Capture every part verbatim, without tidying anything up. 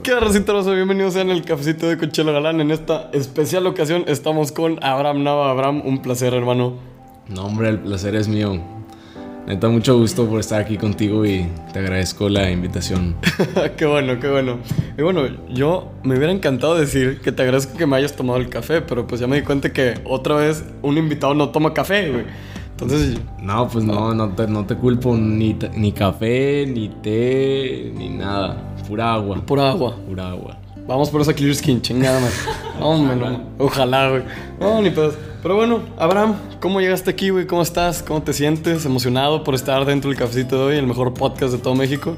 ¿Qué onda, racita rosa? Bienvenidos sean el Cafecito de Conchelo Galán. En esta especial ocasión estamos con Abraham Nava. Abraham, un placer, hermano. No, hombre, el placer es mío. Neta, mucho gusto por estar aquí contigo y te agradezco la invitación. Qué bueno, qué bueno. Y bueno, yo me hubiera encantado decir que te agradezco que me hayas tomado el café, pero pues ya me di cuenta que otra vez un invitado no toma café, güey. Entonces... No, pues no, no te, no te culpo ni, ni café, ni té, ni nada. Pura agua. Pura agua. Pura agua. Vamos por esa Clear Skin, chingada más. Hombre, no. Ojalá, güey. No, ni pedos. Pero bueno, Abraham, ¿cómo llegaste aquí, güey? ¿Cómo estás? ¿Cómo te sientes? ¿Emocionado por estar dentro del Cafecito de hoy, el mejor podcast de todo México?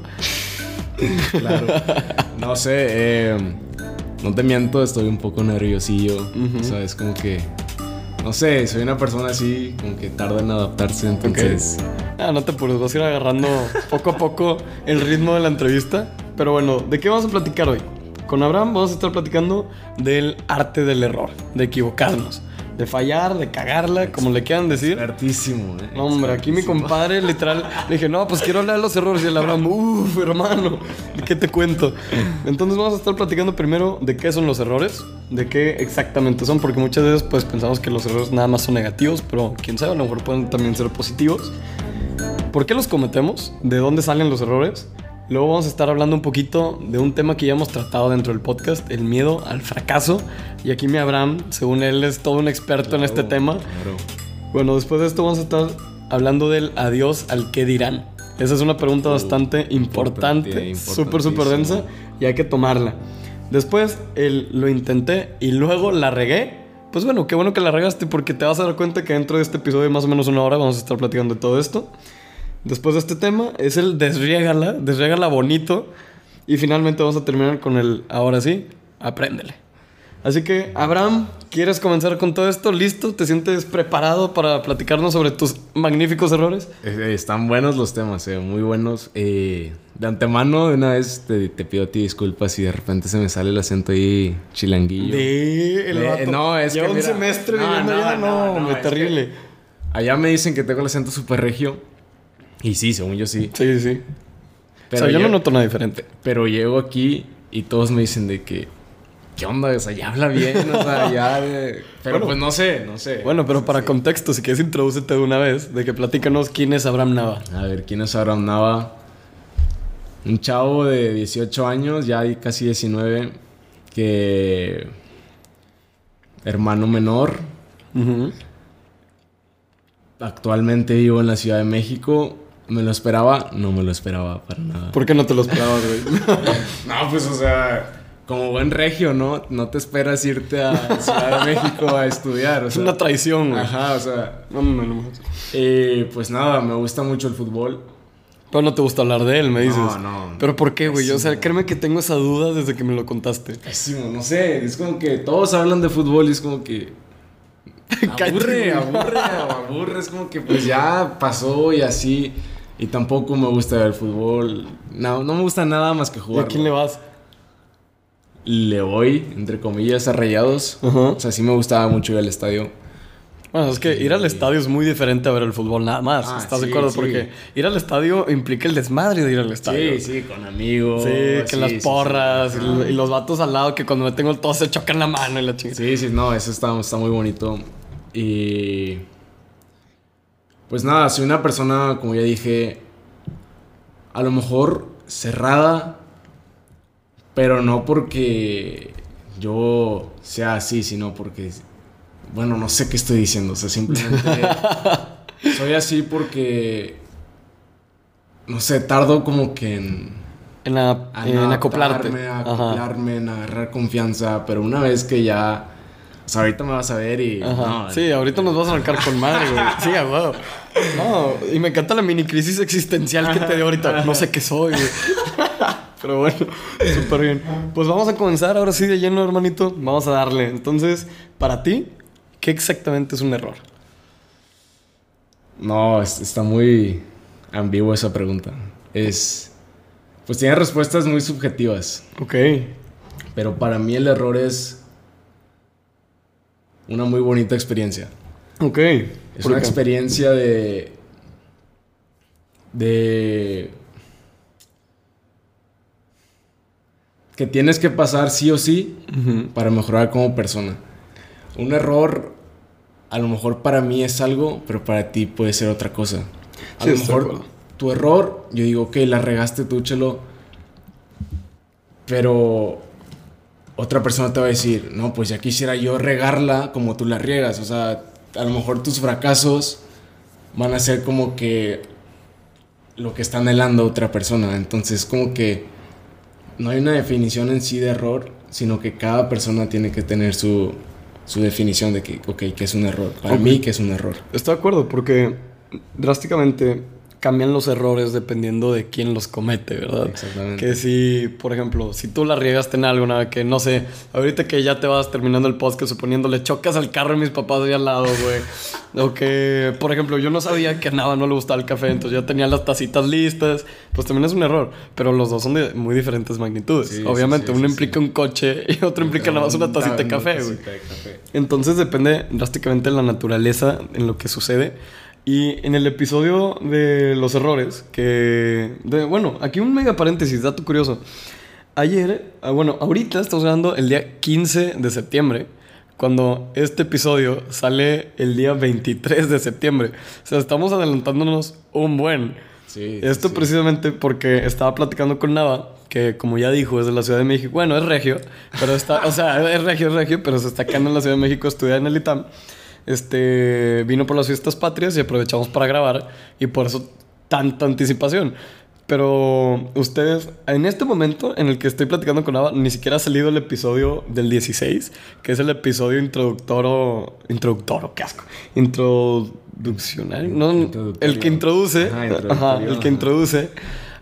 Claro. No sé, eh, no te miento, estoy un poco nerviosillo. Uh-huh. O sea, es como que... No sé, soy una persona así, como que tarda en adaptarse, entonces... Okay. Ah, no te apures, vas a ir agarrando poco a poco el ritmo de la entrevista. Pero bueno, ¿de qué vamos a platicar hoy? Con Abraham vamos a estar platicando del arte del error, de equivocarnos, de fallar, de cagarla, como le quieran decir. Expertísimo, eh. No, hombre, aquí mi compadre literal le dije, no, pues quiero hablar de los errores. Y el Abraham, uff, hermano, ¿de qué te cuento? Entonces vamos a estar platicando primero de qué son los errores, de qué exactamente son, porque muchas veces pues pensamos que los errores nada más son negativos, pero quién sabe, a lo mejor pueden también ser positivos. ¿Por qué los cometemos? ¿De dónde salen los errores? Luego vamos a estar hablando un poquito de un tema que ya hemos tratado dentro del podcast, el miedo al fracaso. Y aquí mi Abraham, según él, es todo un experto claro, en este tema. Claro. Bueno, después de esto vamos a estar hablando del adiós al qué dirán. Esa es una pregunta uh, bastante importante, súper, súper densa, y hay que tomarla. Después, el lo intenté y luego la regué. Pues bueno, qué bueno que la regaste, porque te vas a dar cuenta que dentro de este episodio de más o menos una hora vamos a estar platicando de todo esto. Después de este tema es el desriégala, desriégala bonito. Y finalmente vamos a terminar con el ahora sí, apréndele. Así que, Abraham, ¿quieres comenzar con todo esto? ¿Listo? ¿Te sientes preparado para platicarnos sobre tus magníficos errores? Eh, están buenos los temas, eh, muy buenos. Eh, de antemano, de una vez te, te pido a ti disculpas si de repente se me sale el acento ahí chilanguillo. Sí, el eh, vato. No, es Lleva que un mira, semestre no, viviendo no, allá. No, no, no, hombre, es terrible. Allá me dicen que tengo el acento súper regio. Y sí, según yo sí. Sí, sí. Pero o sea, yo llego, no noto nada diferente. Pero llego aquí y todos me dicen de que... ¿Qué onda? O sea, ya habla bien, o sea, ya... De... Pero bueno, pues no sé, no sé. Bueno, pero para sí. contexto, si quieres introdúcete de una vez, de que platícanos quién es Abraham Nava. A ver, ¿quién es Abraham Nava? Un chavo de dieciocho años, ya hay casi diecinueve, que... Hermano menor. Uh-huh. Actualmente vivo en la Ciudad de México. ¿Me lo esperaba? No me lo esperaba para nada. ¿Por qué no te lo esperabas, güey? No, pues, o sea... Como buen regio, ¿no? No te esperas irte a Ciudad de México a estudiar. O es sea, una traición, güey. Ajá, o sea... No, no, no. Eh, pues nada, me gusta mucho el fútbol. Pero no te gusta hablar de él, me dices. No, no. ¿Pero por qué, güey? Pésimo. O sea, créeme que tengo esa duda desde que me lo contaste. Pésimo, no sé. Es como que todos hablan de fútbol y es como que... Aburre, aburre, aburre. Es como que pues ya pasó y así. Y tampoco me gusta el fútbol. No, no me gusta nada más que jugar. ¿Y a quién le vas? Le voy, entre comillas, a Rayados. Uh-huh. O sea, sí me gustaba mucho ir al estadio. Bueno, es que ir al estadio es muy diferente a ver el fútbol nada más. Ah, ¿estás sí, de acuerdo? Sí. Porque ir al estadio implica el desmadre de ir al estadio. Sí, sí, con amigos. Sí, que sí, las porras sí, sí. Y, y los vatos al lado que cuando me tengo todos se chocan la mano y la chingada. Sí, sí, no, eso está, está muy bonito. Y... Pues nada, soy una persona, como ya dije, a lo mejor cerrada, pero no porque yo sea así, sino porque... Bueno, no sé qué estoy diciendo. O sea, simplemente... soy así porque... No sé, tardo como que en... En, a, en acoplarte. A acoplarme, en agarrar confianza. Pero una vez que ya... O sea, ahorita me vas a ver y... No, sí, ahorita nos vas a arrancar con madre, güey. Sí, a huevo. No, y me encanta la mini crisis existencial que te dio ahorita. No sé qué soy, güey. Pero bueno, súper bien. Pues vamos a comenzar ahora sí de lleno, hermanito. Vamos a darle. Entonces, para ti, ¿qué exactamente es un error? No, está muy ambigua esa pregunta. Es... Pues tiene respuestas muy subjetivas. Ok. Pero para mí el error es una muy bonita experiencia. Ok. Es una experiencia de... De... que tienes que pasar sí o sí uh-huh. para mejorar como persona. Un error, a lo mejor para mí es algo, pero para ti puede ser otra cosa. A sí, lo mejor tu error, yo digo, ok, la regaste tú, Chelo, pero otra persona te va a decir, no, pues ya quisiera yo regarla como tú la riegas. O sea, a lo mejor tus fracasos van a ser como que lo que está anhelando otra persona. Entonces, como que no hay una definición en sí de error, sino que cada persona tiene que tener su, su definición de que, ok, que es un error. Para okay. mí, que es un error. Estoy de acuerdo, porque drásticamente cambian los errores dependiendo de quién los comete, ¿verdad? Exactamente. Que si, por ejemplo, si tú la riegaste en algo, nada, que no sé, ahorita que ya te vas terminando el podcast, suponiendo, le chocas al carro de mis papás de al lado, güey. O que, por ejemplo, yo no sabía que a Nava no le gustaba el café, entonces ya tenía las tacitas listas. Pues también es un error, pero los dos son de muy diferentes magnitudes. Sí, Obviamente, sí, sí, uno sí, implica sí. un coche y otro implica nada más una tacita de café, güey. Entonces depende drásticamente de la naturaleza en lo que sucede. Y en el episodio de los errores, que... De, bueno, aquí un mega paréntesis, dato curioso. Ayer, bueno, ahorita estamos grabando el día quince de septiembre, cuando este episodio sale el día veintitrés de septiembre. O sea, estamos adelantándonos un buen. Sí, Esto sí. precisamente porque estaba platicando con Nava, que como ya dijo, es de la Ciudad de México. Bueno, es regio, pero está... o sea, es regio, es regio, pero se está quedando en la Ciudad de México, estudia en el ITAM. Este, vino por las fiestas patrias y aprovechamos para grabar, y por eso tanta anticipación. Pero ustedes, en este momento en el que estoy platicando con Ava, ni siquiera ha salido el episodio del dieciséis, que es el episodio introductor o... Introductor, qué asco. Introduccionario. No, el que introduce... Ajá, ajá, el que introduce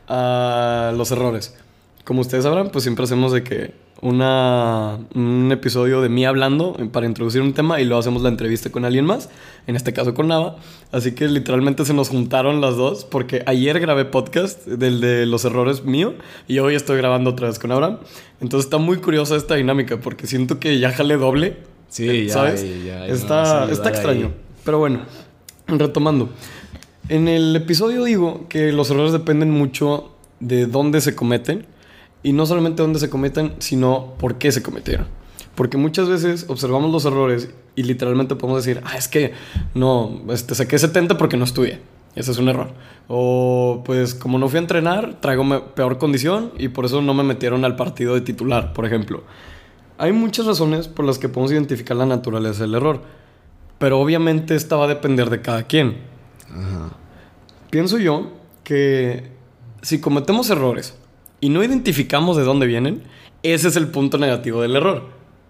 a los errores. Como ustedes sabrán, pues siempre hacemos de que una, un episodio de mí hablando para introducir un tema y luego hacemos la entrevista con alguien más, en este caso con Nava. Así que literalmente se nos juntaron las dos, porque ayer grabé podcast del de los errores mío y hoy estoy grabando otra vez con Abraham. Entonces está muy curiosa esta dinámica, porque siento que ya jalé doble. Sí, ¿sabes? ya, ya, está, está extraño. Ahí. Pero bueno, retomando. En el episodio digo que los errores dependen mucho de dónde se cometen. Y no solamente dónde se cometen, sino por qué se cometieron. Porque muchas veces observamos los errores y literalmente podemos decir, ah, es que no, este, saqué setenta porque no estudié. Ese es un error. O pues como no fui a entrenar, traigo peor condición y por eso no me metieron al partido de titular, por ejemplo. Hay muchas razones por las que podemos identificar la naturaleza del error. Pero obviamente esta va a depender de cada quien. Ajá. Pienso yo que si cometemos errores y no identificamos de dónde vienen, ese es el punto negativo del error.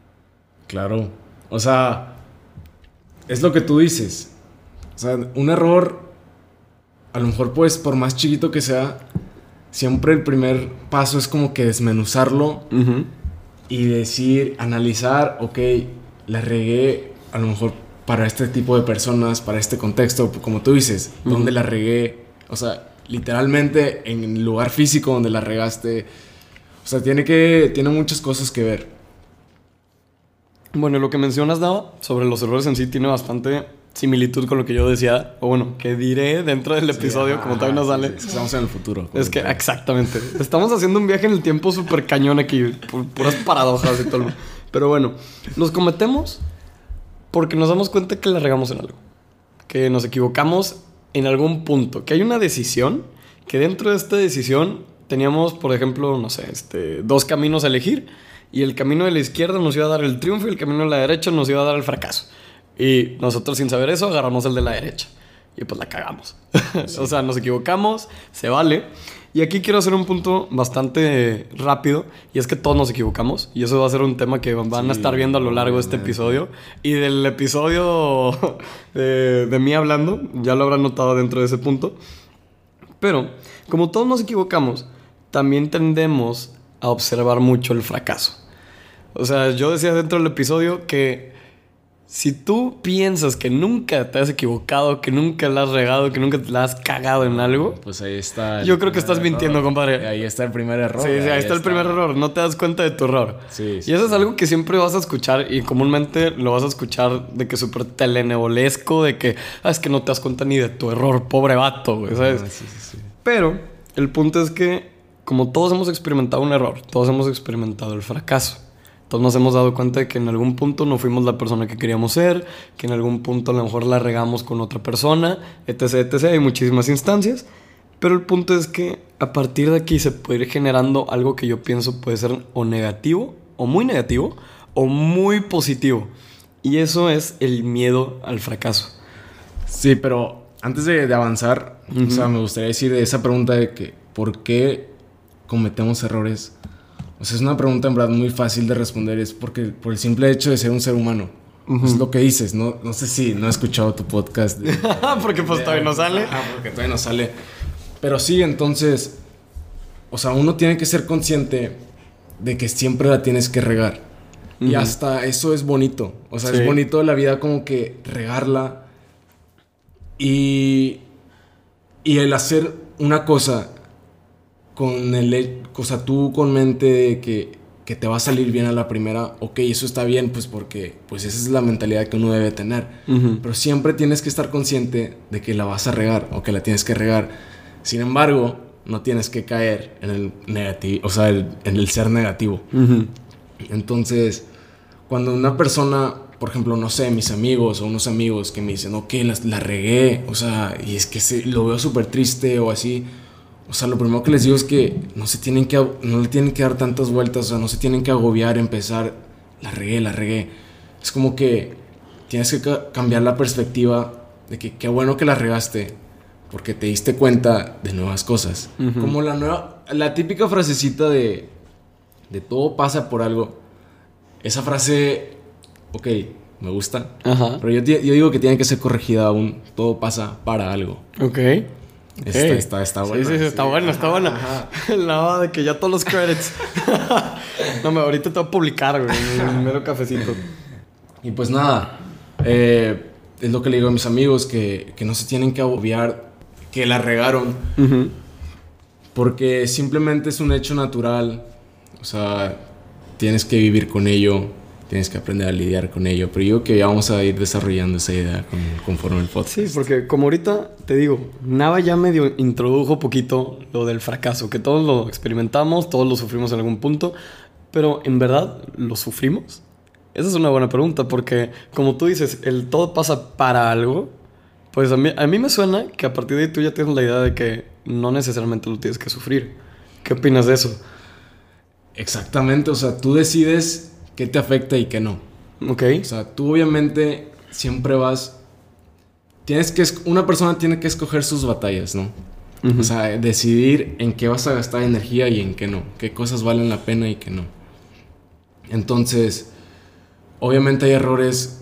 Claro. O sea, es lo que tú dices. O sea, un error, a lo mejor pues por más chiquito que sea, siempre el primer paso es como que desmenuzarlo uh-huh. y decir, analizar, ok, la regué a lo mejor para este tipo de personas, para este contexto, como tú dices, uh-huh. ¿dónde la regué? O sea, literalmente en el lugar físico donde la regaste. O sea, tiene que tiene muchas cosas que ver. Bueno, lo que mencionas, Nava, sobre los errores en sí tiene bastante similitud con lo que yo decía, o bueno, que diré dentro del episodio, sí, como todavía no sale. Sí, sí, estamos en el futuro. Es que, exactamente. Estamos haciendo un viaje en el tiempo súper cañón aquí, pu- puras paradojas y todo. Pero bueno, los cometemos porque nos damos cuenta que la regamos en algo. Que nos equivocamos en algún punto, que hay una decisión, que dentro de esta decisión teníamos, por ejemplo, no sé, este, dos caminos a elegir, y el camino de la izquierda nos iba a dar el triunfo y el camino de la derecha nos iba a dar el fracaso. Y nosotros, sin saber eso, agarramos el de la derecha y pues la cagamos. Sí. O sea, nos equivocamos, se vale. Y aquí quiero hacer un punto bastante rápido, y es que todos nos equivocamos, y eso va a ser un tema que van sí, a estar viendo a lo largo de este episodio y del episodio de, de mí hablando, ya lo habrán notado dentro de ese punto. Pero como todos nos equivocamos, también tendemos a observar mucho el fracaso. O sea, yo decía dentro del episodio que si tú piensas que nunca te has equivocado, que nunca la has regado, que nunca te la has cagado en algo, pues ahí está. Yo creo que estás error. mintiendo, compadre. Ahí está el primer error. Sí, sí, ahí, ahí está, está el primer error. No te das cuenta de tu error. Sí, sí, y eso sí. es algo que siempre vas a escuchar, y comúnmente lo vas a escuchar de que súper telenovelesco, de que ah, es que no te das cuenta ni de tu error, pobre vato, güey, ¿sabes? Ah, sí, sí, sí. Pero el punto es que como todos hemos experimentado un error, todos hemos experimentado el fracaso. Todos nos hemos dado cuenta de que en algún punto no fuimos la persona que queríamos ser, que en algún punto a lo mejor la regamos con otra persona, etc, etcétera. Hay muchísimas instancias. Pero el punto es que a partir de aquí se puede ir generando algo que yo pienso puede ser o negativo, o muy negativo, o muy positivo. Y eso es el miedo al fracaso. Sí, pero antes de, de avanzar, uh-huh. o sea, me gustaría decir de esa pregunta de que ¿por qué cometemos errores? O sea, es una pregunta en verdad muy fácil de responder. Es porque por el simple hecho de ser un ser humano. Uh-huh. Es lo que dices. No, no sé si no he escuchado tu podcast. De, porque pues de, todavía no sale. Ah, porque todavía no sale. Pero sí, entonces, o sea, uno tiene que ser consciente de que siempre la tienes que regar. Uh-huh. Y hasta eso es bonito. O sea, sí. es bonito la vida como que regarla. Y, y el hacer una cosa con el... O sea, tú con mente de que, que te va a salir bien a la primera. Ok, eso está bien, pues porque pues esa es la mentalidad que uno debe tener. Uh-huh. Pero siempre tienes que estar consciente de que la vas a regar o que la tienes que regar. Sin embargo, no tienes que caer en el negativo, o sea, el, en el ser negativo. Uh-huh. Entonces, cuando una persona, por ejemplo, no sé, mis amigos o unos amigos que me dicen, ok, la, la regué, o sea, y es que se, lo veo súper triste o así, o sea, lo primero que les digo es que no se tienen que, no le tienen que dar tantas vueltas, o sea, no se tienen que agobiar, empezar, la regué, la regué. Es como que tienes que ca- cambiar la perspectiva de que qué bueno que la regaste, porque te diste cuenta de nuevas cosas. Uh-huh. Como la nueva... La típica frasecita de... De todo pasa por algo. Esa frase... Ok, me gusta. Uh-huh. Pero yo, yo digo que tiene que ser corregida aún. Todo pasa para algo. Ok. Está, okay. está, está buena. Sí, sí, sí, está sí. buena, está buena. La de que ya todos los credits. No, me ahorita te voy a publicar, güey. Un mero cafecito. Y pues nada. Eh, es lo que le digo a mis amigos. Que, que no se tienen que agobiar... que la regaron. Uh-huh. Porque simplemente es un hecho natural. O sea, tienes que vivir con ello. Tienes que aprender a lidiar con ello. Pero yo creo que ya vamos a ir desarrollando esa idea con, conforme el podcast. Sí, porque como ahorita te digo, Nava ya medio introdujo poquito lo del fracaso. Que todos lo experimentamos, todos lo sufrimos en algún punto. Pero ¿en verdad lo sufrimos? Esa es una buena pregunta. Porque como tú dices, el todo pasa para algo. Pues a mí, a mí me suena que a partir de ahí tú ya tienes la idea de que no necesariamente lo tienes que sufrir. ¿Qué opinas de eso? Exactamente, o sea, tú decides qué te afecta y qué no. Ok. O sea, tú obviamente siempre vas... Tienes que... Una persona tiene que escoger sus batallas, ¿no? Uh-huh. O sea, decidir en qué vas a gastar energía y en qué no. Qué cosas valen la pena y qué no. Entonces, obviamente hay errores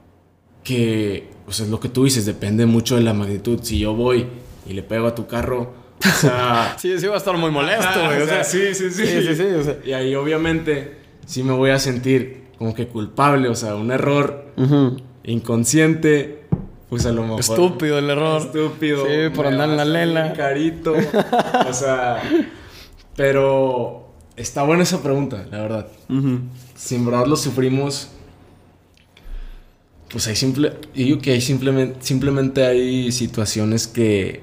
que... O sea, es lo que tú dices, depende mucho de la magnitud. Si yo voy y le pego a tu carro, o sea... sí, sí va a estar muy molesto, güey. O sea, sí, sí, sí. sí, sí, sí o sea. Y ahí obviamente sí me voy a sentir como que culpable, o sea, un error uh-huh. inconsciente, pues a lo mejor... Estúpido el error. Estúpido. Sí, por andar en la lela. Carito. O sea, pero está buena esa pregunta, la verdad. Uh-huh. Si en verdad lo sufrimos... Pues hay simple... Yo digo que hay simplemente... Simplemente hay situaciones que...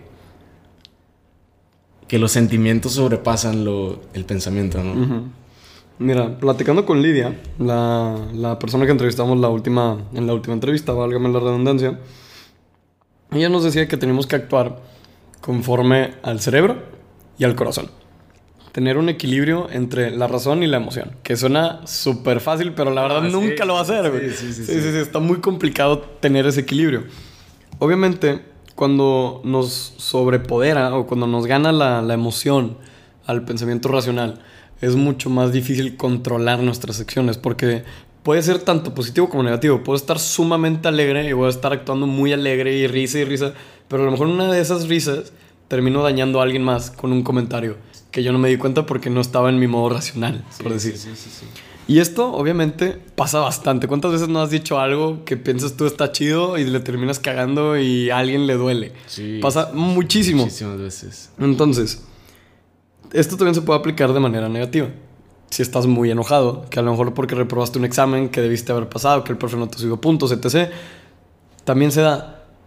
Que los sentimientos sobrepasan lo, el pensamiento, ¿no? Uh-huh. Mira, platicando con Lidia, la, la persona que entrevistamos la última, en la última entrevista, válgame la redundancia, ella nos decía que tenemos que actuar conforme al cerebro y al corazón. Tener un equilibrio entre la razón y la emoción. Que suena súper fácil, pero la verdad ah, nunca sí, lo va a hacer, güey. Sí sí sí, sí, sí, sí, sí. Está muy complicado tener ese equilibrio. Obviamente, cuando nos sobrepodera o cuando nos gana la, la emoción al pensamiento racional, es mucho más difícil controlar nuestras acciones. Porque puede ser tanto positivo como negativo. Puedo estar sumamente alegre y voy a estar actuando muy alegre y risa y risa. Pero a lo mejor una de esas risas termino dañando a alguien más con un comentario que yo no me di cuenta porque no estaba en mi modo racional, sí, por decir. Sí, sí, sí, sí. Y esto, obviamente, pasa bastante. ¿Cuántas veces no has dicho algo que piensas tú está chido y le terminas cagando y a alguien le duele? Sí. Pasa muchísimo. Muchísimas veces. Entonces, esto también se puede aplicar de manera negativa. Si estás muy enojado, que a lo mejor porque reprobaste un examen que debiste haber pasado, que el profe no te subió puntos, etcétera. También se da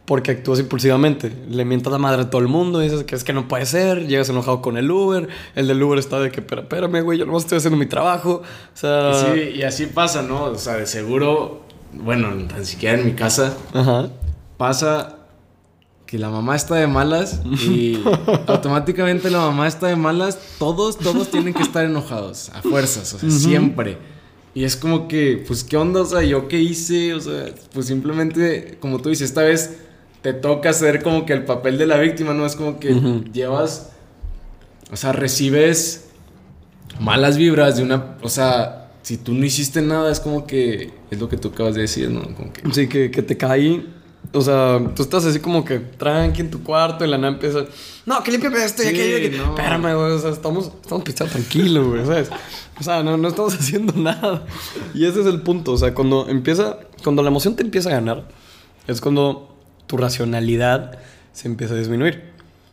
porque actúas impulsivamente. Le mientas la madre a todo el mundo, dices que es que no puede ser, llegas enojado con el Uber, el del Uber está de que, pero espérame, güey, yo nomás estoy haciendo mi trabajo. O sea... Y, sí, y así pasa, ¿no? O sea, de seguro, bueno, tan siquiera en mi casa, Ajá. pasa que la mamá está de malas y automáticamente la mamá está de malas, todos, todos tienen que estar enojados, a fuerzas, o sea, uh-huh. siempre. Y es como que, pues, ¿qué onda? O sea, ¿yo qué hice? O sea, pues simplemente, como tú dices, esta vez te toca hacer como que el papel de la víctima, ¿no? Es como que uh-huh. llevas, o sea, recibes malas vibras de una, o sea, si tú no hiciste nada, es como que, es lo que tú acabas de decir, ¿no? Como que... Sí, que, que te caí. O sea, tú estás así como que tranqui en tu cuarto y la nana empieza... No, que límpiame esto y sí, aquello. No. Espérame, güey. O sea, estamos, estamos pisteando tranquilo, güey, ¿sabes? O sea, no, no estamos haciendo nada. Y ese es el punto. O sea, cuando empieza... Cuando la emoción te empieza a ganar, es cuando tu racionalidad se empieza a disminuir.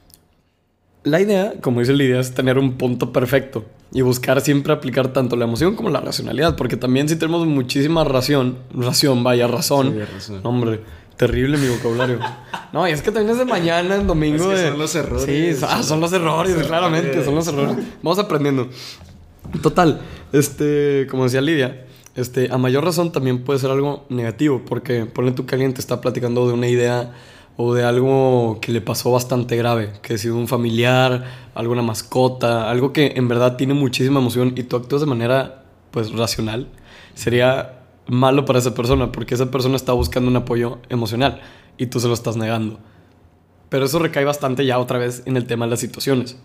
La idea, como dice Lidia, es tener un punto perfecto y buscar siempre aplicar tanto la emoción como la racionalidad. Porque también si tenemos muchísima ración... Ración, vaya, razón. Sí, razón. Hombre... Terrible mi vocabulario. No, y es que también es de mañana, en domingo. Es que de... son los errores. Sí, ah, son los errores, son claramente, errores. son los errores. Vamos aprendiendo. Total, este, como decía Lidia, este, a mayor razón también puede ser algo negativo, porque ponle tú que alguien te está platicando de una idea o de algo que le pasó bastante grave, que ha sido un familiar, alguna mascota, algo que en verdad tiene muchísima emoción y tú actúas de manera, pues, racional. Sería malo para esa persona, porque esa persona está buscando un apoyo emocional y tú se lo estás negando. Pero eso recae bastante ya otra vez en el tema de las situaciones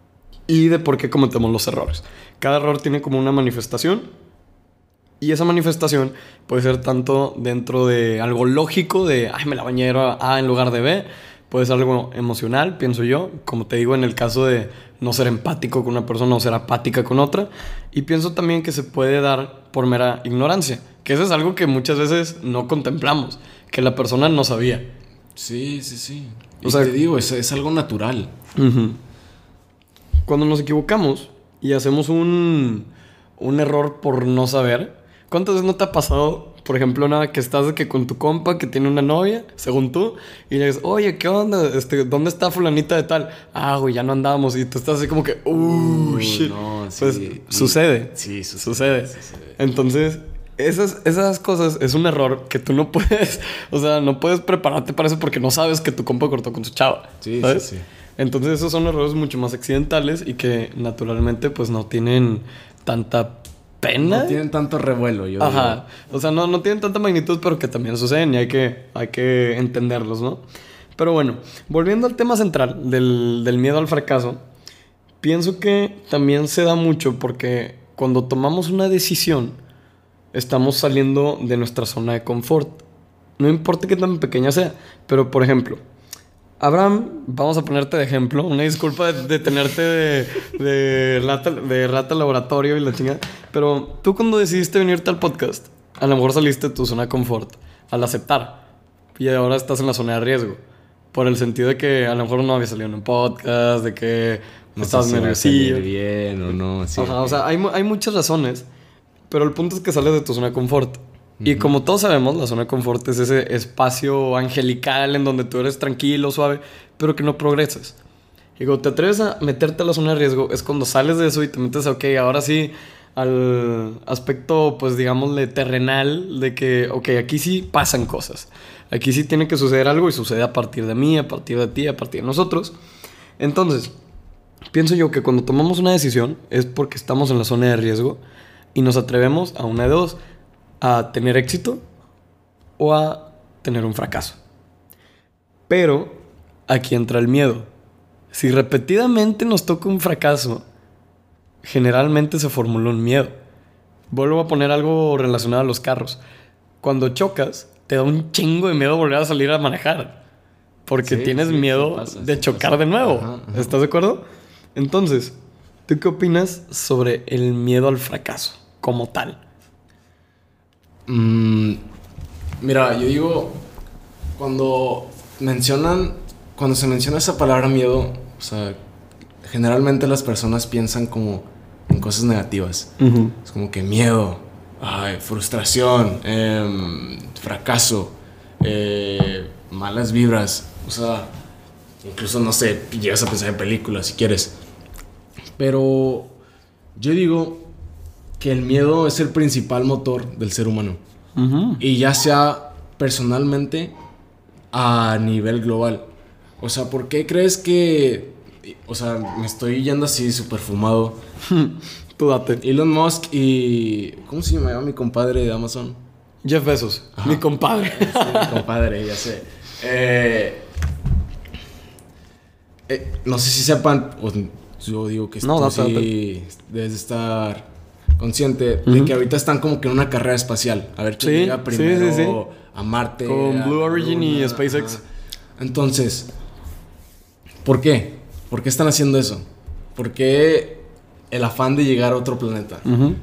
y de por qué cometemos los errores. Cada error tiene como una manifestación y esa manifestación puede ser tanto dentro de algo lógico de ay, me la bañé A en lugar de B, puede ser algo emocional, pienso yo, como te digo en el caso de no ser empático con una persona o ser apática con otra, y pienso también que se puede dar por mera ignorancia, que eso es algo que muchas veces no contemplamos, que la persona no sabía. Sí, sí, sí. Y o sea, te digo, es, es algo natural. Uh-huh. Cuando nos equivocamos y hacemos un, un error por no saber, ¿cuántas veces no te ha pasado, por ejemplo, nada, que estás de que con tu compa que tiene una novia, según tú, y le dices, oye, ¿qué onda? Este, ¿dónde está fulanita de tal? Ah, güey, ya no andamos. Y tú estás así como que, uh, uh shit. No, sí. Pues y... sucede. Sí, sucede. Sucede. sucede. Entonces, esas, esas cosas es un error que tú no puedes, o sea, no puedes prepararte para eso porque no sabes que tu compa cortó con su chava. Sí, ¿sabes? sí, sí. Entonces, esos son errores mucho más accidentales y que naturalmente, pues, no tienen tanta pena. No tienen tanto revuelo, yo Ajá. digo. O sea, no, no tienen tanta magnitud, pero que también suceden y hay que, hay que entenderlos, ¿no? Pero bueno, volviendo al tema central del, del miedo al fracaso, pienso que también se da mucho porque cuando tomamos una decisión, estamos saliendo de nuestra zona de confort. No importa qué tan pequeña sea, pero por ejemplo, Abraham, vamos a ponerte de ejemplo. Una disculpa de, de tenerte de, de, rata, de rata laboratorio y la chingada. Pero tú cuando decidiste venirte al podcast, a lo mejor saliste de tu zona de confort al aceptar. Y ahora estás en la zona de riesgo. Por el sentido de que a lo mejor no había salido en un podcast, de que no estabas nerviosillo. bien o no. Sí, Ajá, o sea, hay, hay muchas razones. Pero el punto es que sales de tu zona de confort. Y como todos sabemos, la zona de confort es ese espacio angelical en donde tú eres tranquilo, suave, pero que no progresas. Y cuando te atreves a meterte a la zona de riesgo, es cuando sales de eso y te metes, ok, ahora sí, al aspecto, pues digámosle, terrenal, de que, ok, aquí sí pasan cosas. Aquí sí tiene que suceder algo y sucede a partir de mí, a partir de ti, a partir de nosotros. Entonces, pienso yo que cuando tomamos una decisión es porque estamos en la zona de riesgo y nos atrevemos a una de dos, a tener éxito o a tener un fracaso. Pero aquí entra el miedo. Si repetidamente nos toca un fracaso, generalmente se formula un miedo. Vuelvo a poner algo relacionado a los carros. Cuando chocas, te da un chingo de miedo volver a salir a manejar. Porque sí, tienes sí, miedo sí pasa, de sí chocar pasa. de nuevo. Ajá, ajá. ¿Estás de acuerdo? Entonces, ¿tú qué opinas sobre el miedo al fracaso como tal? Mm, mira, yo digo, cuando mencionan, cuando se menciona esa palabra miedo, o sea, generalmente las personas piensan como en cosas negativas. Uh-huh. Es como que miedo, ay, frustración, eh, fracaso, eh, malas vibras. O sea, incluso, no sé, llegas a pensar en películas si quieres. Pero yo digo que el miedo es el principal motor del ser humano. Uh-huh. Y ya sea personalmente a nivel global. O sea, ¿por qué crees que... O sea, me estoy yendo así súper fumado. Tú date. Elon Musk y... ¿Cómo se llama mi compadre de Amazon? Jeff Bezos. Ajá. Mi compadre. Sí, mi compadre, ya sé. Eh, eh, no sé si sepan... O yo digo que no, tú date, sí date. debes estar consciente uh-huh. de que ahorita están como que en una carrera espacial. A ver quién sí, llega primero sí, sí, sí. a Marte. Con a Blue Origin Luna, y SpaceX. Ajá. Entonces, ¿por qué? ¿Por qué están haciendo eso? ¿Por qué el afán de llegar a otro planeta? Uh-huh.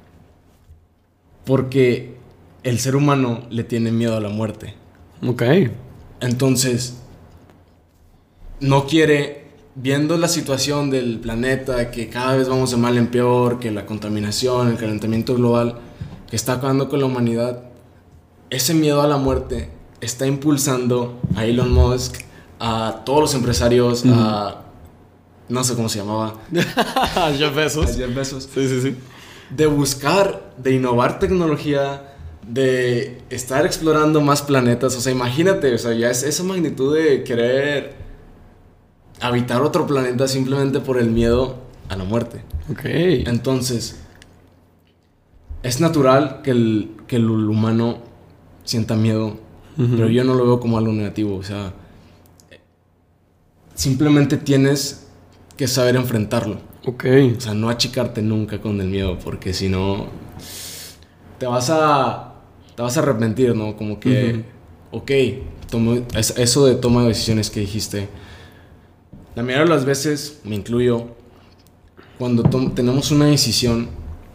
Porque el ser humano le tiene miedo a la muerte. Ok. Entonces, no quiere, viendo la situación del planeta, que cada vez vamos de mal en peor, que la contaminación, el calentamiento global, que está acabando con la humanidad, ese miedo a la muerte está impulsando a Elon Musk, a todos los empresarios, uh-huh. a... no sé cómo se llamaba. A Jeff Bezos. A Jeff Bezos. Sí, sí, sí. De buscar, de innovar tecnología, de estar explorando más planetas. O sea, imagínate, o sea, ya es esa magnitud de querer habitar otro planeta simplemente por el miedo a la muerte. Ok. Entonces, es natural que el, que el humano sienta miedo, uh-huh. pero yo no lo veo como algo negativo. O sea, simplemente tienes que saber enfrentarlo. Ok. O sea, no achicarte nunca con el miedo, porque si no te vas a te vas a arrepentir, ¿no? Como que, uh-huh. ok, tomo, es, eso de toma de decisiones que dijiste. La mayoría de las veces, me incluyo, cuando to- tenemos una decisión,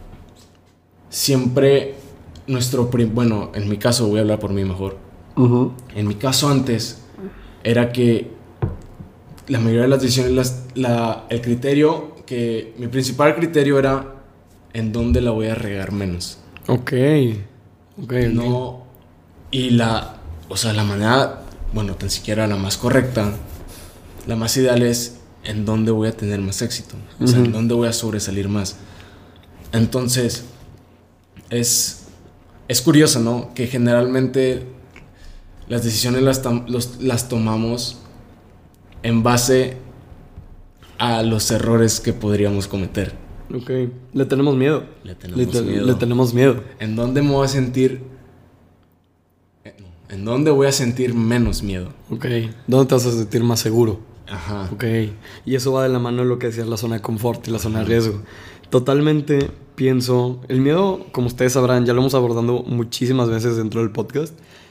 siempre nuestro prim- bueno, en mi caso voy a hablar por mí mejor. Uh-huh. En mi caso antes era que la mayoría de las decisiones, las, la, el criterio que... Mi principal criterio era en dónde la voy a regar menos. Ok. Ok. No... Y la... O sea, la manera... Bueno, tan siquiera la más correcta. La más ideal es en dónde voy a tener más éxito. O uh-huh. sea, en dónde voy a sobresalir más. Entonces... Es... Es curioso, ¿no? Que generalmente las decisiones las, tam- los, las tomamos en base a los errores que podríamos cometer. Ok. Le tenemos miedo. Le tenemos le te- miedo. Le tenemos miedo. ¿En dónde me voy a sentir? ¿En dónde voy a sentir menos miedo? Ok. ¿Dónde te vas a sentir más seguro? Ajá. Ok. Y eso va de la mano de lo que decías, la zona de confort y la zona de riesgo. Totalmente pienso... El miedo, como ustedes sabrán, ya lo hemos abordado muchísimas veces dentro del podcast.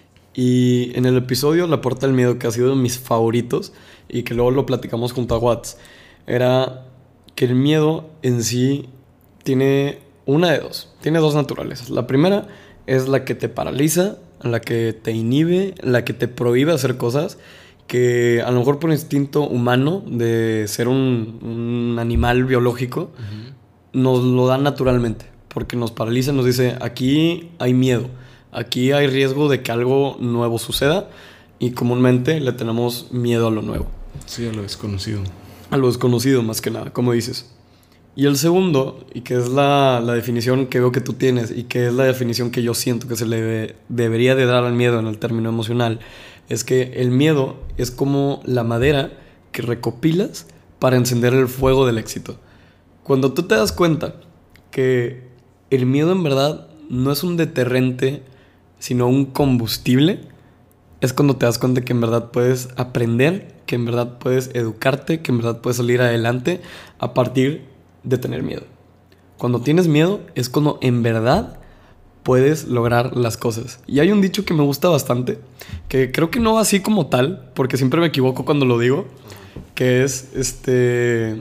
Y en el episodio La Puerta del Miedo, que ha sido de mis favoritos, y que luego lo platicamos junto a Watts, era que el miedo en sí tiene una de dos. Tiene dos naturalezas. La primera es la que te paraliza, la que te inhibe, la que te prohíbe hacer cosas que a lo mejor por instinto humano de ser un, un animal biológico uh-huh. nos lo da naturalmente, porque nos paraliza, nos dice aquí hay miedo, aquí hay riesgo de que algo nuevo suceda y comúnmente le tenemos miedo a lo nuevo. Sí, a lo desconocido. A lo desconocido más que nada, como dices. Y el segundo, y que es la, la definición que veo que tú tienes y que es la definición que yo siento que se le debe, debería de dar al miedo en el término emocional, es que el miedo es como la madera que recopilas para encender el fuego del éxito. Cuando tú te das cuenta que el miedo en verdad no es un deterrente, sino un combustible, es cuando te das cuenta que en verdad puedes aprender, que en verdad puedes educarte, que en verdad puedes salir adelante a partir de tener miedo. Cuando tienes miedo es cuando en verdad puedes lograr las cosas. Y hay un dicho que me gusta bastante, que creo que no va así como tal, porque siempre me equivoco cuando lo digo, que es, este...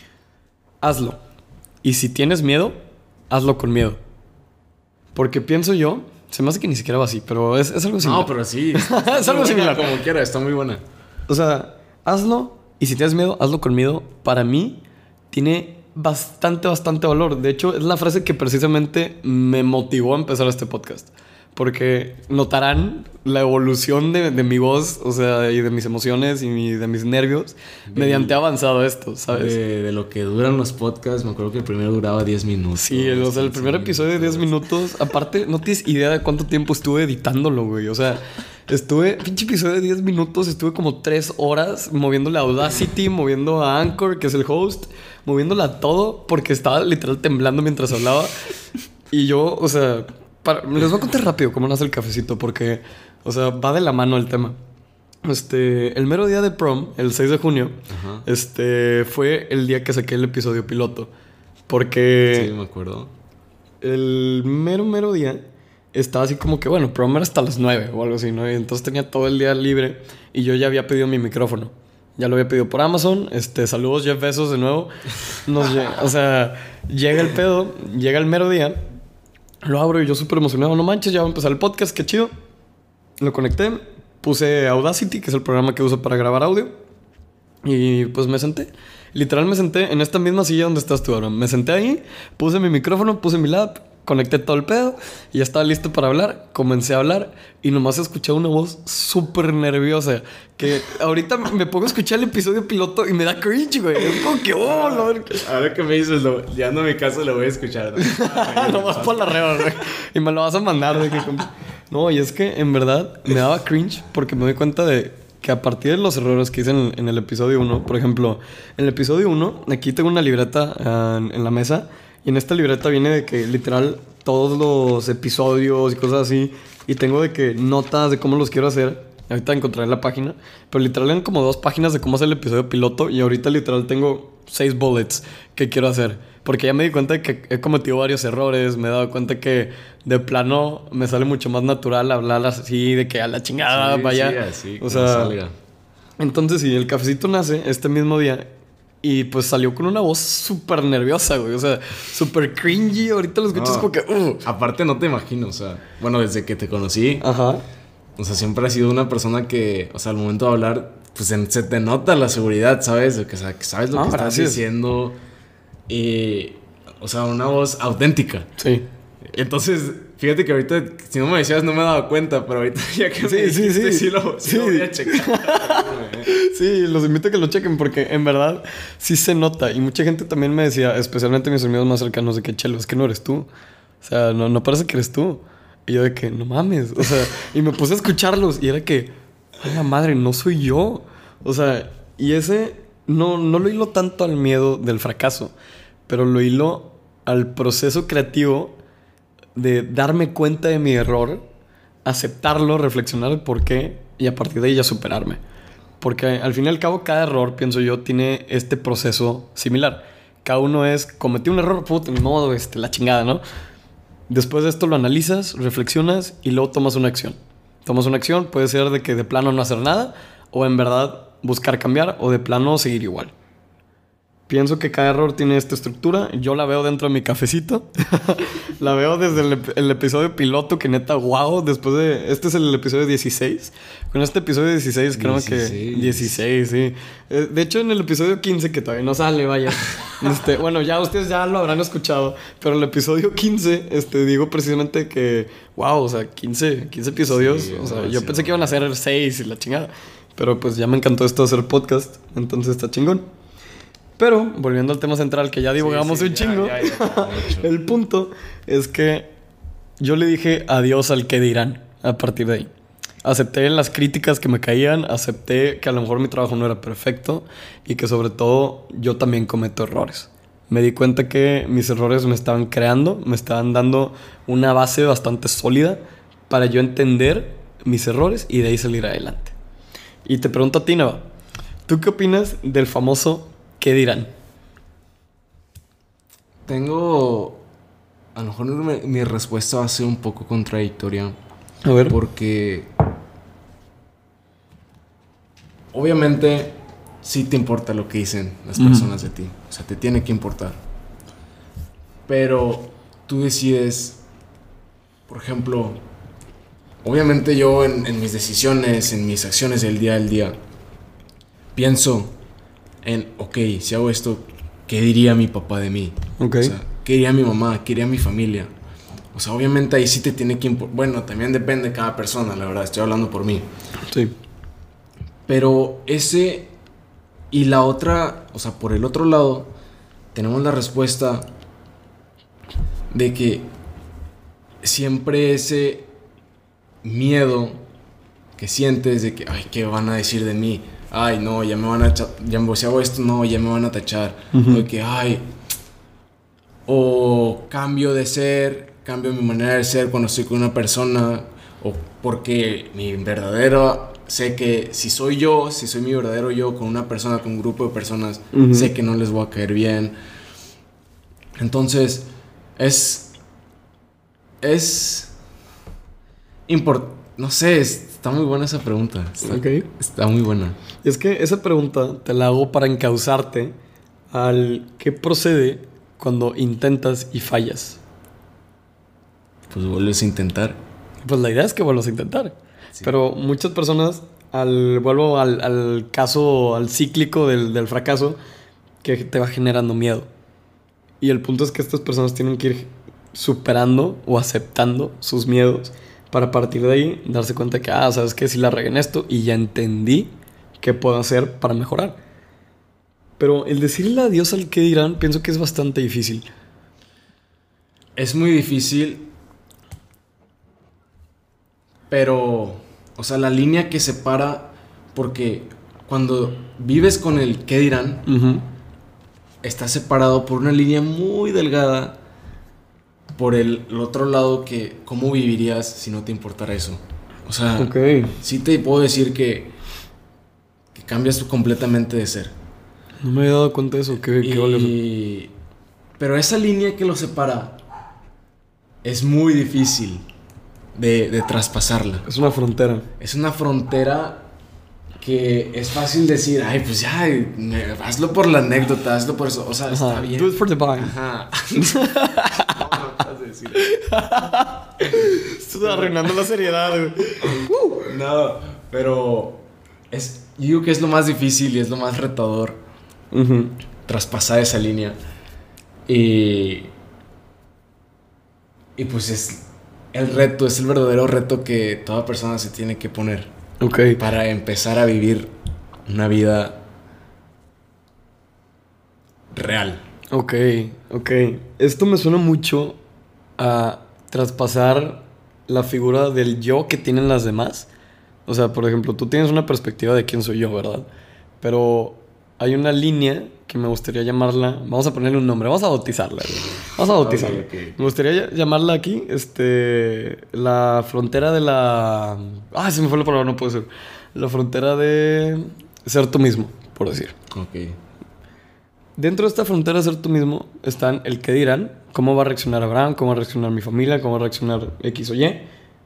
hazlo. Y si tienes miedo, hazlo con miedo. Porque pienso yo, se me hace que ni siquiera va así, pero es, es algo similar. No, pero sí. Es algo similar. Como quiera, está muy buena. O sea, hazlo, y si tienes miedo, hazlo con miedo. Para mí, tiene bastante, bastante valor. De hecho, es la frase que precisamente me motivó a empezar este podcast. porque notarán la evolución de, de mi voz, o sea, y de mis emociones y mi, de mis nervios, de, mediante avanzado esto, ¿sabes? De, de lo que duran los podcasts, me acuerdo que el primero duraba diez minutos. Sí, o sea, el primer episodio de diez minutos, aparte, no tienes idea de cuánto tiempo estuve editándolo, güey, o sea... Estuve, pinche episodio de diez minutos, estuve como tres horas moviéndole a Audacity, moviendo a Anchor, que es el host, moviéndole a todo, porque estaba literal temblando mientras hablaba. Y yo, o sea, para, les voy a contar rápido cómo nace el cafecito, porque, o sea, va de la mano el tema. Este, el mero día de prom, el seis de junio, ajá, este, fue el día que saqué el episodio piloto. Porque... Sí, me acuerdo. El mero, mero día... Estaba así como que, bueno, prom era hasta las nueve o algo así, ¿no? Y entonces tenía todo el día libre y yo ya había pedido mi micrófono. Ya lo había pedido por Amazon. Este, saludos Jeff Bezos de nuevo. Nos llega, o sea, llega el pedo, llega el mero día, lo abro y yo súper emocionado. No manches, ya va a empezar el podcast, qué chido. Lo conecté, puse Audacity, que es el programa que uso para grabar audio. Y pues me senté. Literal me senté en esta misma silla donde estás tú ahora. Me senté ahí, puse mi micrófono, puse mi lap, conecté todo el pedo y ya estaba listo para hablar. Comencé a hablar y nomás escuché una voz súper nerviosa. Que ahorita me pongo a escuchar el episodio piloto y me da cringe, güey. Es como que, oh, no. Ahora que me dices, lo, llegando a mi casa lo voy a escuchar. ¿No? Nomás por la reba, güey. Y me lo vas a mandar. De que... No, y es que en verdad me daba cringe porque me doy cuenta de que a partir de los errores que hice en, en el episodio uno, por ejemplo, en el episodio uno, aquí tengo una libreta uh, en, en la mesa. Y en esta libreta viene de que literal todos los episodios y cosas así. Y tengo de que notas de cómo los quiero hacer. Ahorita encontraré la página. Pero literal eran como dos páginas de cómo hacer el episodio piloto. Y ahorita literal tengo seis bullets que quiero hacer. Porque ya me di cuenta de que he cometido varios errores. Me he dado cuenta que de plano me sale mucho más natural hablar así. De que a la chingada, sí, vaya. Sí, así, o sea, salga. Entonces sí, el cafecito nace este mismo día. Y pues salió con una voz súper nerviosa, güey. O sea, súper cringy. Ahorita lo escuchas no, como que... Uh. Aparte no te imagino, o sea... Bueno, desde que te conocí... Ajá. O sea, siempre has sido una persona que... O sea, al momento de hablar... Pues se te nota la seguridad, ¿sabes? O sea, que sabes lo no, que estás gracias. diciendo. Y... O sea, una voz auténtica. Sí. Entonces... Fíjate que ahorita, si no me decías, no me daba cuenta, pero ahorita ya que sí, me sí, dijiste, sí, sí, lo, sí, sí lo voy a checar. Sí, los invito a que lo chequen porque en verdad sí se nota. Y mucha gente también me decía, especialmente mis amigos más cercanos, de que, Chelo, es que no eres tú. O sea, no, no parece que eres tú. Y yo de que, no mames. O sea, y me puse a escucharlos y era que, ay, la madre, no soy yo. O sea, y ese no, no lo hilo tanto al miedo del fracaso, pero lo hilo al proceso creativo de darme cuenta de mi error, aceptarlo, reflexionar el por qué y a partir de ahí ya superarme. Porque al fin y al cabo cada error, pienso yo, tiene este proceso similar. Cada uno es, cometí un error, puta, ni modo, este, la chingada, ¿no? Después de esto lo analizas, reflexionas y luego tomas una acción. Tomas una acción, puede ser de que de plano no hacer nada o en verdad buscar cambiar o de plano seguir igual. Pienso que cada error tiene esta estructura. Yo la veo dentro de mi cafecito. La veo desde el, el episodio piloto, que neta, wow. Después de... Este es el episodio dieciséis. Con este episodio dieciséis, creo que... dieciséis, sí. De hecho, en el episodio quince, que todavía no sale, vaya. este, bueno, ya ustedes ya lo habrán escuchado. Pero el episodio quince, este, digo precisamente que... Wow, o sea, quince, quince episodios. Sí, o sea, no, yo sí, pensé no. que iban a ser seis y la chingada. Pero pues ya me encantó esto de hacer podcast. Entonces está chingón. Pero, volviendo al tema central, que ya divulgamos sí, sí, un ya, chingo, ya, ya, el punto es que yo le dije adiós al qué dirán a partir de ahí. Acepté las críticas que me caían, acepté que a lo mejor mi trabajo no era perfecto y que sobre todo yo también cometo errores. Me di cuenta que mis errores me estaban creando, me estaban dando una base bastante sólida para yo entender mis errores y de ahí salir adelante. Y te pregunto a ti, Nava, ¿tú qué opinas del famoso ¿qué dirán? Tengo... A lo mejor mi, mi respuesta va a ser un poco contradictoria. A ver. Porque... Obviamente, sí te importa lo que dicen las personas mm. de ti. O sea, te tiene que importar. Pero tú decides... Por ejemplo... Obviamente yo en, en mis decisiones, en mis acciones del día al día... Pienso... En, ok, si hago esto, ¿qué diría mi papá de mí? Okay. O sea, ¿qué diría mi mamá? ¿Qué diría mi familia? O sea, obviamente ahí sí te tiene que... impo- Bueno, también depende de cada persona, la verdad. Estoy hablando por mí. Sí. Pero ese... Y la otra... O sea, por el otro lado... Tenemos la respuesta... De que... Siempre ese... Miedo... Que sientes de que... Ay, ¿qué van a decir de mí? Ay, no, ya me van a... echar- Ya me, si hago esto, no, ya me van a tachar. Ujú. De que, ay... O cambio de ser, cambio mi manera de ser cuando estoy con una persona, o porque mi verdadero, sé que si soy yo, si soy mi verdadero yo con una persona, con un grupo de personas, Ujú. sé que no les voy a caer bien. Entonces, es, es, import, no sé, es- está muy buena esa pregunta, está, Ok. está muy buena. Y es que esa pregunta te la hago para encauzarte al qué procede cuando intentas y fallas. Pues vuelves a intentar. Pues la idea es que vuelvas a intentar. Sí. Pero muchas personas, al, vuelvo al, al caso, al cíclico del, del fracaso, que te va generando miedo. Y el punto es que estas personas tienen que ir superando o aceptando sus miedos para a partir de ahí darse cuenta que, ah, ¿sabes qué? Si la regué en esto y ya entendí qué puedo hacer para mejorar. Pero el decirle adiós al que dirán, pienso que es bastante difícil. Es muy difícil, pero, o sea, la línea que separa, porque cuando vives con el qué dirán, Ujú. está separado por una línea muy delgada, por el, el otro lado que, ¿cómo vivirías si no te importara eso? O sea, Ok. sí te puedo decir que, que cambias tú completamente de ser. No me había dado cuenta de eso. Qué, qué valioso. Y... Pero esa línea que lo separa es muy difícil de, de traspasarla. Es una frontera. Es una frontera que es fácil decir, ay, pues ya, me- hazlo por la anécdota, hazlo por eso. O sea, está Ajá. bien. Do it for the vine. Ajá. No, no vas a decir. Estás arruinando la seriedad, güey. No, pero es, yo digo que es lo más difícil y es lo más retador. Ujú. Traspasar esa línea. Y. Y pues es el reto, es el verdadero reto que toda persona se tiene que poner Ok. para empezar a vivir una vida real. Ok, ok. Esto me suena mucho a traspasar la figura del yo que tienen las demás. O sea, por ejemplo, tú tienes una perspectiva de quién soy yo, ¿verdad? Pero hay una línea que me gustaría llamarla. Vamos a ponerle un nombre, vamos a bautizarla. güey. Vamos a bautizarla. Ok, ok. Me gustaría ll- llamarla aquí, este. La frontera de la. Ah, se me fue la palabra, no puede ser. La frontera de ser tú mismo, por decir. Ok. Dentro de esta frontera de ser tú mismo están el que dirán, cómo va a reaccionar Abraham, cómo va a reaccionar mi familia, cómo va a reaccionar X o Y.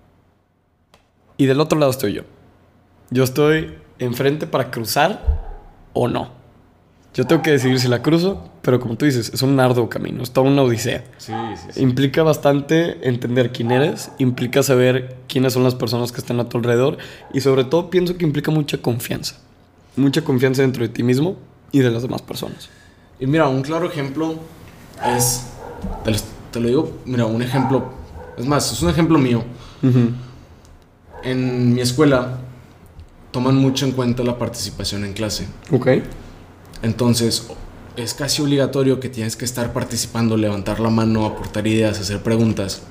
Y del otro lado estoy yo. Yo estoy enfrente para cruzar o no. Yo tengo que decidir si la cruzo, pero como tú dices, es un arduo camino, es toda una odisea. Sí, sí, sí. Implica bastante entender quién eres, implica saber quiénes son las personas que están a tu alrededor y sobre todo pienso que implica mucha confianza. Mucha confianza dentro de ti mismo y de las demás personas. Y mira, un claro ejemplo es. Te lo, te lo digo, mira, un ejemplo. Es más, es un ejemplo mío. Ujú. En mi escuela toman mucho en cuenta la participación en clase. Ok. Entonces, es casi obligatorio que tienes que estar participando, levantar la mano, aportar ideas, hacer preguntas.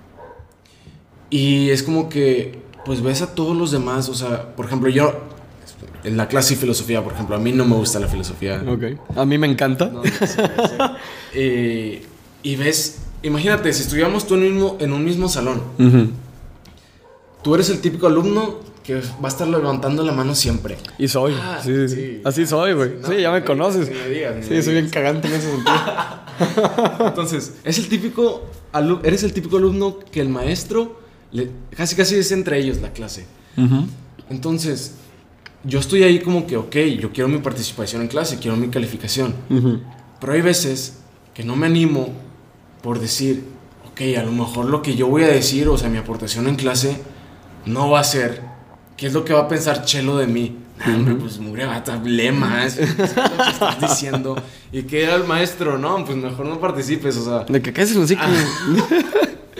Y es como que, pues ves a todos los demás, o sea, por ejemplo, yo, en la clase de filosofía, por ejemplo, a mí no me gusta la filosofía. Ok. A mí me encanta. No, no sé, no sé. Eh, y ves, imagínate, si estuviéramos tú en, mismo, en un mismo salón, Ujú. tú eres el típico alumno que va a estar levantando la mano siempre. Y soy. Ah, sí, sí, sí. sí. Así soy, güey. Sí, Sí, no, ya me ni conoces. me digas, ni sí, me soy bien digas. cagante en ese sentido. Entonces, es el típico alu- eres el típico alumno que el maestro le- casi casi es entre ellos la clase. Ujú. Entonces, yo estoy ahí como que, ok, yo quiero mi participación en clase, quiero mi calificación. Ujú. Pero hay veces que no me animo por decir, ok, a lo mejor lo que yo voy a decir, o sea, mi aportación en clase, no va a ser, ¿qué es lo que va a pensar Chelo de mí? Nah, hombre, pues mugre bata, lee más, ¿qué es lo que estás diciendo? Y que era el maestro, no, pues mejor no participes, o sea. De que caes en los hocico.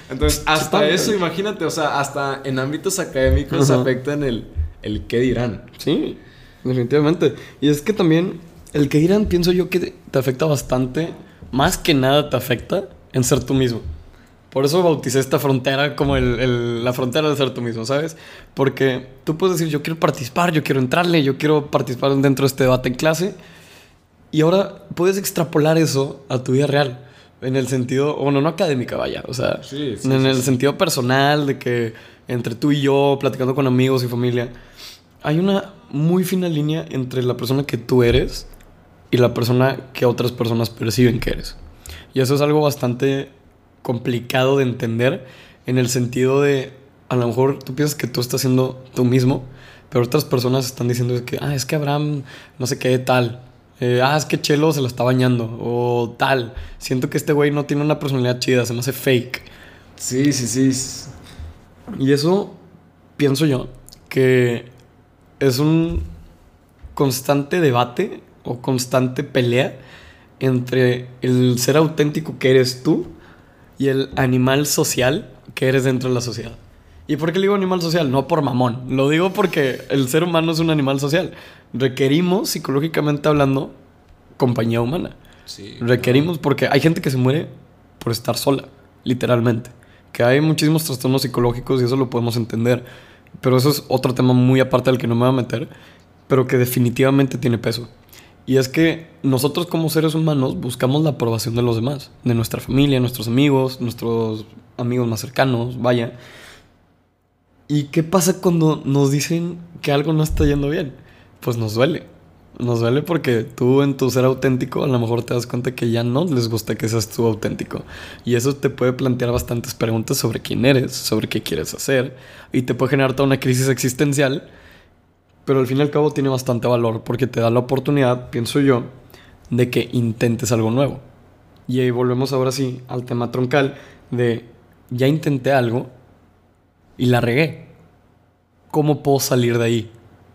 Entonces, hasta Está eso, bien. imagínate, o sea, hasta en ámbitos académicos Ajá. afectan el, el qué dirán. Sí, definitivamente. Y es que también el que dirán, pienso yo que te afecta bastante, más que nada te afecta en ser tú mismo. Por eso bauticé esta frontera como el, el- la frontera de ser tú mismo, ¿sabes? Porque tú puedes decir, yo quiero participar, yo quiero entrarle, yo quiero participar dentro de este debate en clase. Y ahora puedes extrapolar eso a tu vida real. En el sentido, bueno, no académica, vaya. O sea, Sí, sí, en sí, el sí. sentido personal, de que entre tú y yo, platicando con amigos y familia, hay una muy fina línea entre la persona que tú eres y la persona que otras personas perciben que eres. Y eso es algo bastante complicado de entender en el sentido de, a lo mejor tú piensas que tú estás siendo tú mismo, pero otras personas están diciendo que, ah, es que Abraham no sé qué tal. Eh, ah, es que Chelo se lo está bañando. O tal. Siento que este güey no tiene una personalidad chida, se me hace fake. Sí, sí, sí. s- Y eso, pienso yo, que es un constante debate o constante pelea entre el ser auténtico que eres tú y el animal social que eres dentro de la sociedad. ¿Y por qué le digo animal social? No por mamón. Lo digo porque el ser humano es un animal social. Requerimos, psicológicamente hablando, compañía humana. Sí. Requerimos porque hay gente que se muere por estar sola, literalmente. Que hay muchísimos trastornos psicológicos y eso lo podemos entender. Pero eso es otro tema muy aparte del que no me voy a meter, pero que definitivamente tiene peso. Y es que nosotros como seres humanos buscamos la aprobación de los demás, de nuestra familia, nuestros amigos, nuestros amigos más cercanos, vaya. ¿Y qué pasa cuando nos dicen que algo no está yendo bien? Pues nos duele. Nos duele porque tú en tu ser auténtico a lo mejor te das cuenta que ya no les gusta que seas tú auténtico. Y eso te puede plantear bastantes preguntas sobre quién eres, sobre qué quieres hacer. Y te puede generar toda una crisis existencial. Pero al fin y al cabo tiene bastante valor porque te da la oportunidad, pienso yo, de que intentes algo nuevo. Y ahí volvemos ahora sí al tema troncal de ya intenté algo y la regué. ¿Cómo puedo salir de ahí?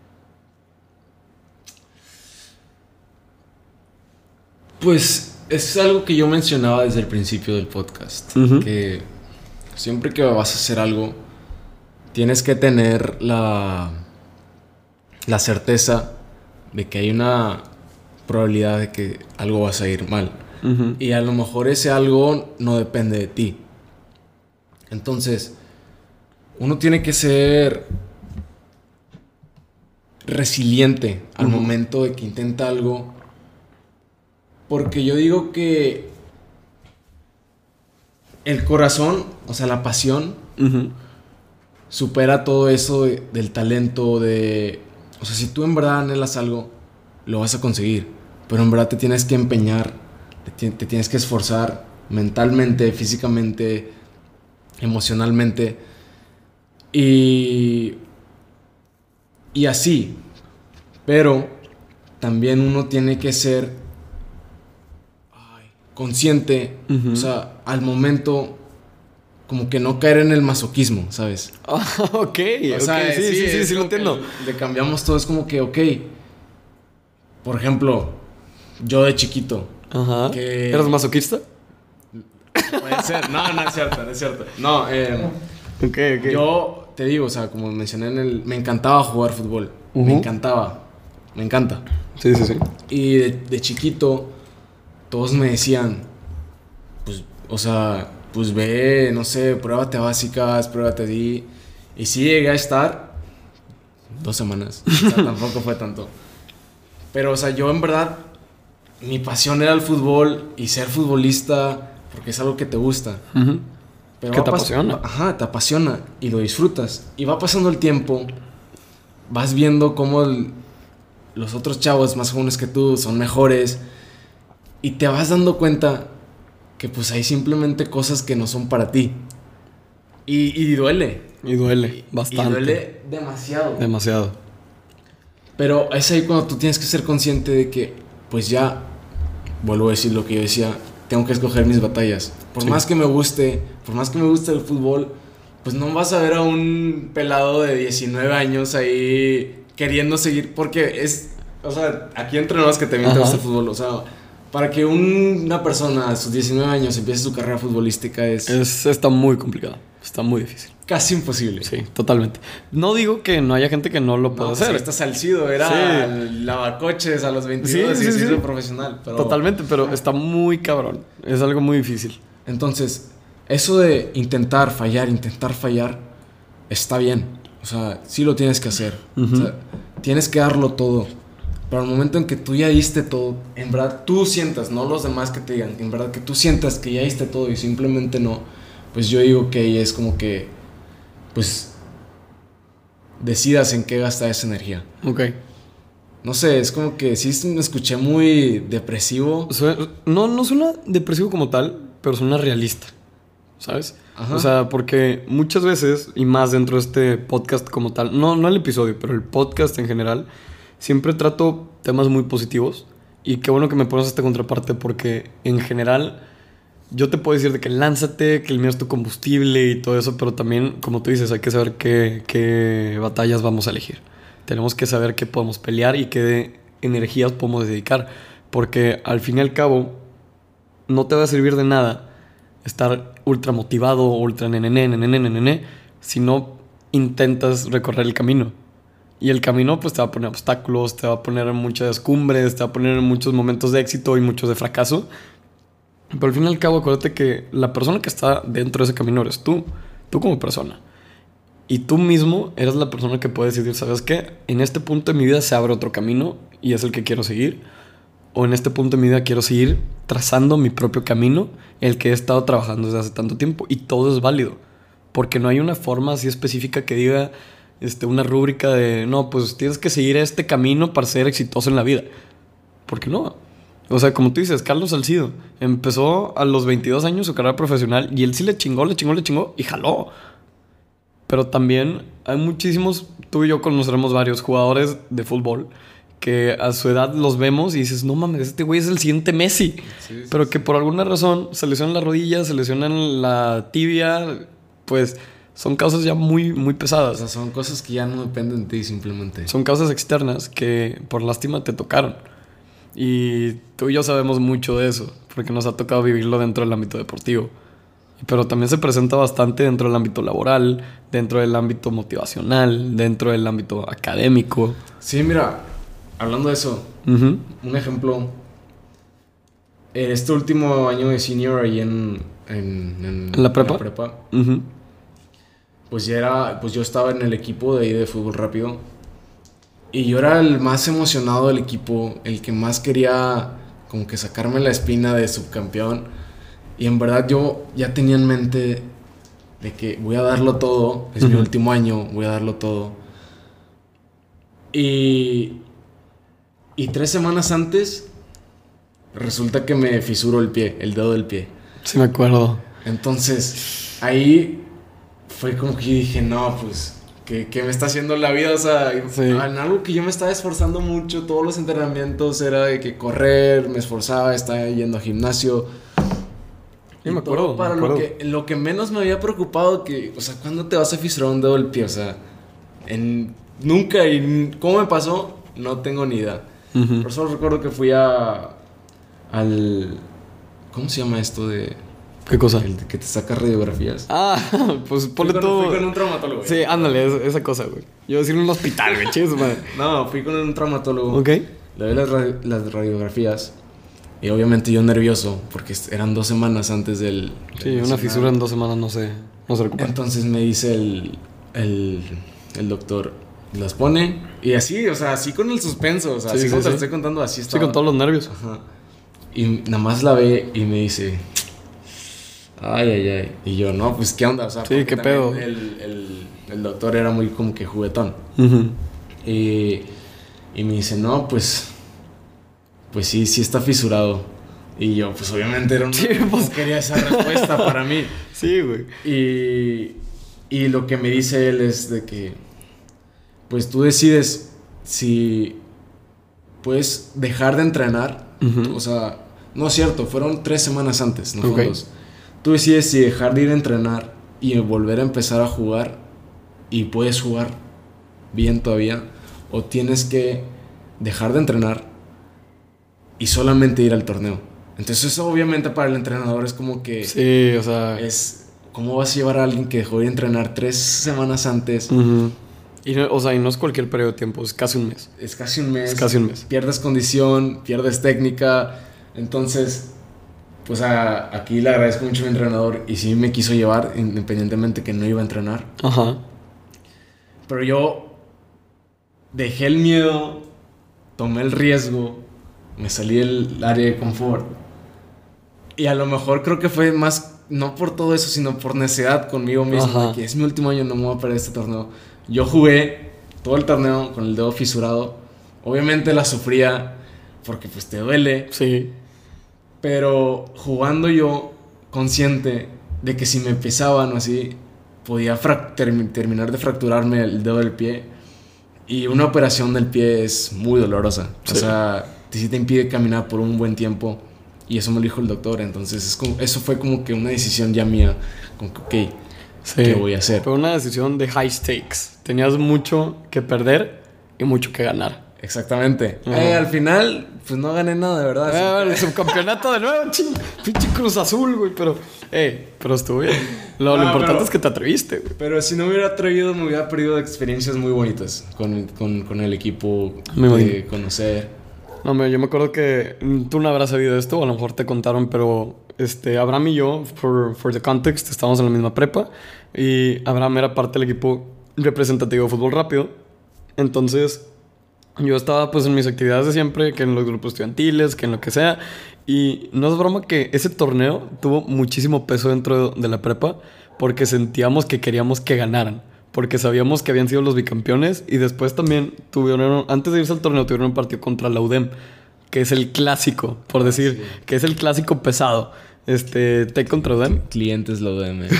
Pues es algo que yo mencionaba desde el principio del podcast. Ujú. Que siempre que vas a hacer algo, tienes que tener la, la certeza de que hay una probabilidad de que algo vas a ir mal. Uh-huh. Y a lo mejor ese algo no depende de ti. Entonces, uno tiene que ser resiliente al Ujú. momento de que intenta algo. Porque yo digo que el corazón, o sea, la pasión, Uh-huh. supera todo eso de- del talento, de... O sea, si tú en verdad anhelas algo, lo vas a conseguir. Pero en verdad te tienes que empeñar, te, ti- te tienes que esforzar mentalmente, físicamente, emocionalmente. Y... Y así. Pero también uno tiene que ser ay, consciente, Ujú. o sea, al momento como que no caer en el masoquismo, ¿sabes? Ah, ok, O ok, sea, sí, sí, sí, es sí, lo como que entiendo. Le cambiamos todo, es como que, ok. Por ejemplo, yo de chiquito. Ajá. que- ¿Eres masoquista? Puede ser, no, no es cierto, no es cierto. No, eh, Ok, ok. yo te digo, o sea, como mencioné en el. Me encantaba jugar fútbol. Ujú. Me encantaba. Me encanta. Sí, sí, sí. Y de, de chiquito, todos me decían, pues, o sea, pues ve, no sé, pruébate básicas, pruébate así. Y sí llegué a estar dos semanas. O sea, tampoco fue tanto. Pero, o sea, yo en verdad, mi pasión era el fútbol y ser futbolista, porque es algo que te gusta. Ujú. Pero Que va te pas- apasiona. Ajá, te apasiona y lo disfrutas. Y va pasando el tiempo, vas viendo cómo el- los otros chavos más jóvenes que tú son mejores y te vas dando cuenta que pues hay simplemente cosas que no son para ti. Y, y duele. Y duele bastante. Y duele demasiado. Demasiado. Pero es ahí cuando tú tienes que ser consciente de que, pues ya, vuelvo a decir lo que yo decía, tengo que escoger mis batallas. Por Sí. más que me guste, por más que me guste el fútbol, pues no vas a ver a un pelado de diecinueve años ahí queriendo seguir, porque es, o sea, aquí entre nos que también te Ajá. gusta el fútbol, o sea, para que un- una persona a sus diecinueve años empiece su carrera futbolística es, Es, está muy complicado. Está muy difícil. casi imposible. Sí, totalmente. No digo que no haya gente que no lo pueda No, pues hacer. ahí está Salcido, era Sí. el lavacoches a los veintidós Sí, y sí, se sí. hizo profesional. Pero... Totalmente, pero está muy cabrón. Es algo muy difícil. Entonces, eso de intentar fallar, intentar fallar, está bien. O sea, sí lo tienes que hacer. Ujú. O sea, tienes que darlo todo. Pero al momento en que tú ya diste todo, en verdad tú sientas, no los demás que te digan, en verdad que tú sientas que ya diste todo y simplemente no, pues yo digo que ahí es como que, pues, decidas en qué gastar esa energía. Ok. No sé, es como que sí me escuché muy depresivo. Sue- No, no suena depresivo como tal, pero suena realista. ¿Sabes? Ajá. O sea, porque muchas veces, y más dentro de este podcast como tal, no, no el episodio, pero el podcast en general, siempre trato temas muy positivos. Y qué bueno que me pones esta contraparte, porque en general yo te puedo decir de que lánzate, que el miedo es tu combustible y todo eso, pero también, como tú dices, hay que saber qué, qué batallas vamos a elegir. Tenemos que saber qué podemos pelear y qué energías podemos dedicar, porque al fin y al cabo no te va a servir de nada estar ultra motivado, ultra nenene, nenene, nenene, si no intentas recorrer el camino. Y el camino pues te va a poner obstáculos, te va a poner muchas cumbres, te va a poner muchos momentos de éxito y muchos de fracaso. Pero al fin y al cabo, acuérdate que la persona que está dentro de ese camino eres tú, tú como persona. Y tú mismo eres la persona que puede decidir, ¿sabes qué? En este punto de mi vida se abre otro camino y es el que quiero seguir. O en este punto de mi vida quiero seguir trazando mi propio camino, el que he estado trabajando desde hace tanto tiempo. Y todo es válido. Porque no hay una forma así específica que diga este, una rúbrica de, no, pues tienes que seguir este camino para ser exitoso en la vida. ¿Por qué no? O sea, como tú dices, Carlos Salcido empezó a los veintidós años su carrera profesional y él sí le chingó, le chingó, le chingó y jaló. Pero también hay muchísimos, tú y yo conoceremos varios jugadores de fútbol que a su edad los vemos y dices, no mames, este güey es el siguiente Messi. Sí, sí, Pero sí. que por alguna razón se lesionan la rodilla, se lesionan la tibia, pues son causas ya muy, muy O pesadas. sea, son cosas que ya no dependen de ti simplemente. Son causas externas que por lástima te tocaron. Y tú y yo sabemos mucho de eso, porque nos ha tocado vivirlo dentro del ámbito deportivo. Pero también se presenta bastante dentro del ámbito laboral, dentro del ámbito motivacional, dentro del ámbito académico. Sí, mira, hablando de eso, Ujú. un ejemplo. En este último año de senior ahí en, en, en- ¿En la prepa? en prepa, Ujú. pues ya era, pues yo estaba en el equipo de ahí de fútbol rápido. Y yo era el más emocionado del equipo, el que más quería como que sacarme la espina de subcampeón. Y en verdad yo ya tenía en mente de que voy a darlo todo, es mi Ujú. último año, voy a darlo todo. Y, y tres semanas antes resulta que me fisuro el pie, el dedo del pie. Sí me acuerdo. Entonces ahí fue como que dije, no, pues, ¿qué, qué me está haciendo la vida? O sea, Sí. en algo que yo me estaba esforzando mucho, todos los entrenamientos era de que correr, me esforzaba, estaba yendo a gimnasio. Sí, Y me todo acuerdo, para me lo acuerdo. que, lo que menos me había preocupado, que, o sea, ¿cuándo te vas a fisurar un dedo del pie? O sea, en, nunca, y cómo me pasó, no tengo ni idea. Ujú. Por eso recuerdo que fui a, al, ¿cómo se llama esto de, ¿Qué cosa? el de que te saca radiografías? Ah, pues Fui ponle con, todo. fui con un traumatólogo. Sí, ándale, es- esa cosa, güey. Yo decir un hospital, güey, chingue su madre. No, fui con un traumatólogo. Ok. Le doy las, ra- las radiografías. Y obviamente yo nervioso, porque est- eran dos semanas antes del... Sí, del una nacional. fisura en dos semanas no se, no se recupera. Entonces me dice el, el, el doctor, las pone. Y así, o sea, así con el suspenso. O sea, Sí, así sí, como te sí. lo estoy contando, así Sí, estaba. con todos los nervios. Ajá. Y nada más la ve y me dice... Ay, ay, ay. Y yo, no, pues, ¿qué onda? O sea, Sí, porque qué también pedo. El, el, el doctor era muy como que juguetón. Ujú. Y, y me dice, no, pues, pues sí, sí está fisurado. Y yo, pues obviamente era una, Sí, pues. no quería esa respuesta para mí. Sí, güey. Y, y lo que me dice él es de que, pues tú decides si puedes dejar de entrenar. Ujú. O sea, no es cierto, fueron tres semanas antes, no Ok. fueron dos. Tú decides si dejar de ir a entrenar y volver a empezar a jugar y puedes jugar bien todavía, o tienes que dejar de entrenar y solamente ir al torneo. Entonces eso obviamente para el entrenador es como que... Sí, o sea... Es... ¿Cómo vas a llevar a alguien que dejó de ir a entrenar tres semanas antes? Uh-huh. Y no, o sea, y no es cualquier periodo de tiempo, es casi un mes. Es casi un mes. Es casi un mes. Pierdes condición, pierdes técnica. Entonces, pues a, aquí le agradezco mucho a mi entrenador y sí me quiso llevar, independientemente que no iba a entrenar. Ajá. Pero yo dejé el miedo, tomé el riesgo, me salí del área de confort. Y a lo mejor creo que fue más... No por todo eso, sino por necesidad conmigo mismo. De que es mi último año, no me voy a perder este torneo. Yo jugué todo el torneo con el dedo fisurado. Obviamente la sufría porque pues te duele. Sí. Pero jugando yo consciente de que si me pesaban o así, podía ter- terminar de fracturarme el dedo del pie. Y una operación del pie es muy dolorosa. Sí. O sea, sí te impide caminar por un buen tiempo. Y eso me lo dijo el doctor. Entonces es como, eso fue como que una decisión ya mía. Como que, ok, sí, ¿qué voy a hacer? Fue una decisión de high stakes. Tenías mucho que perder y mucho que ganar. Exactamente. Uh-huh. Eh, al final, pues no gané nada, de verdad. Eh, el subcampeonato de nuevo, ching, pinche Cruz Azul, güey. Pero, eh, pero estuvo bien. Lo, ah, lo importante pero, es que te atreviste, güey. Pero si no me hubiera atrevido, me hubiera perdido experiencias muy bonitas con, con, con el equipo, me de conocer. No, yo me acuerdo que tú no habrás sabido esto, o a lo mejor te contaron, pero este, Abraham y yo, for, for the context, estábamos en la misma prepa y Abraham era parte del equipo representativo de fútbol rápido. Entonces, yo estaba pues en mis actividades de siempre, que en los grupos estudiantiles, que en lo que sea. Y no es broma que ese torneo tuvo muchísimo peso dentro de la prepa porque sentíamos que queríamos que ganaran. Porque sabíamos que habían sido los bicampeones y después también tuvieron, antes de irse al torneo, tuvieron un partido contra la U D E M, que es el clásico, por decir, sí. que es el clásico pesado. Este, Tec contra U D E M. Clientes la U D E M.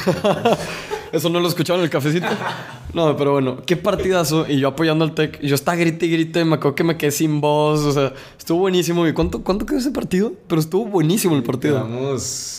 Eso no lo escucharon en el cafecito. No, pero bueno, qué partidazo. Y yo apoyando al Tec, yo estaba grite y grite, me acuerdo que me quedé sin voz, o sea, estuvo buenísimo. ¿Y cuánto, cuánto quedó ese partido? Pero estuvo buenísimo el partido. Quedamos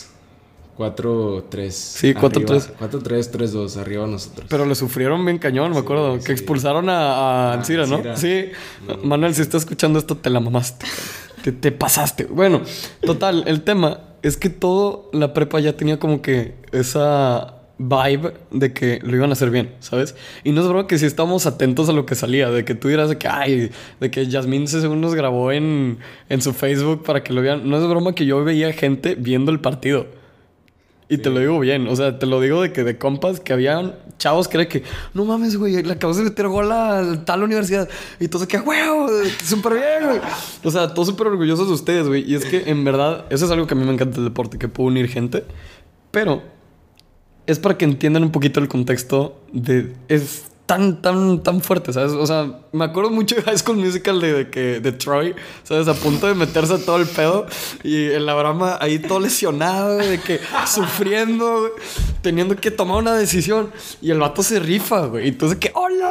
cuatro tres. Sí, cuatro tres. cuatro tres, tres dos, arriba nosotros. Pero le sufrieron bien cañón, me acuerdo. Sí, que sí. Expulsaron a, a ah, Ancira, ¿no? Ancira. Sí. No. Manuel, si estás escuchando esto, te la mamaste. te, te pasaste. Bueno, total, el tema es que todo la prepa ya tenía como que esa vibe de que lo iban a hacer bien, ¿sabes? Y no es broma que si estábamos atentos a lo que salía, de que tú dirás de que, ay, de que Yasmín según nos grabó en, en su Facebook para que lo vean. No es broma que yo veía gente viendo el partido. Y sí. Te lo digo bien, o sea, te lo digo de que de compas que habían chavos que era que, no mames, güey, le acabas de meter gol a tal universidad. Y todo se queda, güey, súper bien, güey. O sea, todos súper orgullosos de ustedes, güey. Y es que en verdad, eso es algo que a mí me encanta del deporte, que puedo unir gente. Pero es para que entiendan un poquito el contexto de... Es tan, tan, tan fuerte, ¿sabes? O sea, me acuerdo mucho de High School Musical de, de, que, de Troy, ¿sabes? A punto de meterse todo el pedo. Y el Abraham ahí todo lesionado, de que sufriendo, güey, teniendo que tomar una decisión. Y el vato se rifa, güey. Y entonces que, ¡hola!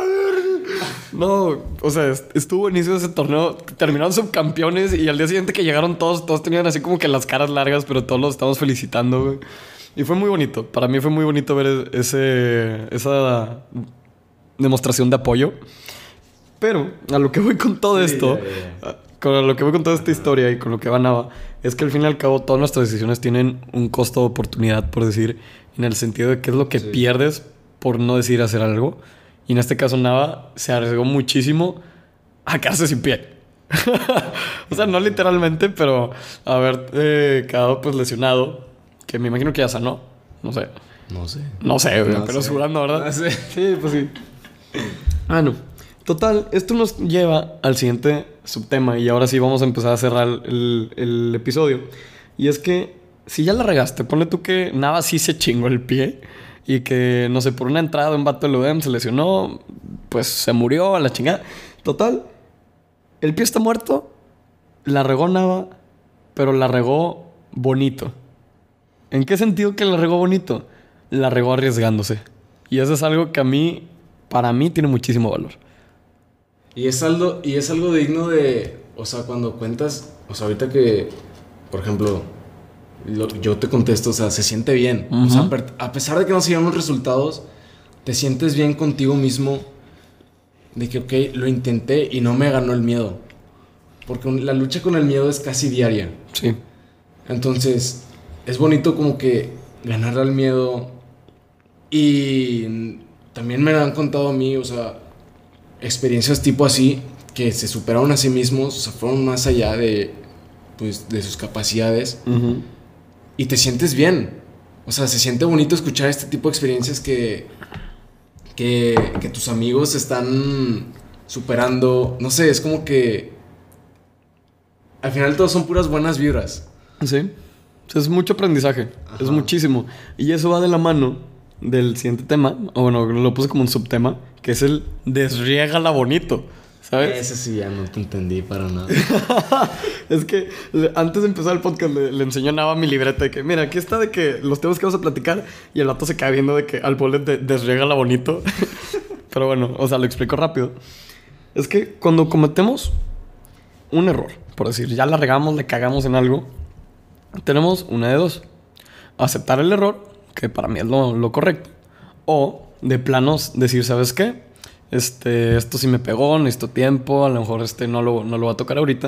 No, o sea, estuvo buenísimo ese torneo. Terminaron subcampeones y al día siguiente que llegaron todos, todos tenían así como que las caras largas, pero todos los estamos felicitando, güey. Y fue muy bonito. Para mí fue muy bonito ver ese, esa demostración de apoyo. Pero a lo que voy con todo sí, esto, yeah, yeah. con lo que voy con toda esta historia y con lo que va Nava, es que al fin y al cabo todas nuestras decisiones tienen un costo de oportunidad, por decir, en el sentido de qué es lo que sí. pierdes por no decidir hacer algo. Y en este caso Nava se arriesgó muchísimo a quedarse sin pie. O sea, no literalmente, pero haber eh, quedado pues lesionado, que me imagino que ya sanó, no sé. No sé. No sé, güey, no pero sé. Jugando, ¿verdad? No sé. Sí, pues sí. Ah, no. Total, esto nos lleva al siguiente subtema y ahora sí vamos a empezar a cerrar el, el episodio. Y es que si ya la regaste, ponle tú que Nava sí se chingó el pie y que, no sé, por una entrada de un vato del U D E M se lesionó, pues se murió a la chingada. Total, el pie está muerto, la regó Nava, pero la regó bonito. ¿En qué sentido que la regó bonito? La regó arriesgándose. Y eso es algo que a mí, para mí, tiene muchísimo valor. Y es algo, y es algo digno de... O sea, cuando cuentas... O sea, ahorita que... Por ejemplo... Lo, yo te contesto, o sea, se siente bien. Uh-huh. O sea, a pesar de que no se llegan los resultados, te sientes bien contigo mismo. De que, ok, lo intenté y no me ganó el miedo. Porque la lucha con el miedo es casi diaria. Sí. Entonces, es bonito como que ganarle al miedo. Y también me han contado a mí, o sea, experiencias tipo así, que se superaron a sí mismos, o sea, fueron más allá de, pues, de sus capacidades. Uh-huh. Y te sientes bien. O sea, se siente bonito escuchar este tipo de experiencias que, que, que tus amigos están superando. No sé, es como que al final todos son puras buenas vibras. Sí. Es mucho aprendizaje. Ajá. Es muchísimo. Y eso va de la mano del siguiente tema. O bueno, lo puse como un subtema, que es el desriégala bonito. ¿Sabes? Ese sí ya no te entendí para nada. Es que le, antes de empezar el podcast le, le enseñó a Nava mi libreta de que, mira, aquí está de que los temas que vamos a platicar, y el vato se cae viendo de que al bullet de, desriégala bonito. Pero bueno, o sea, lo explico rápido. Es que cuando cometemos un error, por decir, ya la regamos, le cagamos en algo, tenemos una de dos: aceptar el error, que para mí es lo, lo correcto, o de planos decir, ¿sabes qué? Este, esto sí me pegó, necesito tiempo, a lo mejor este no lo, no lo va a tocar ahorita.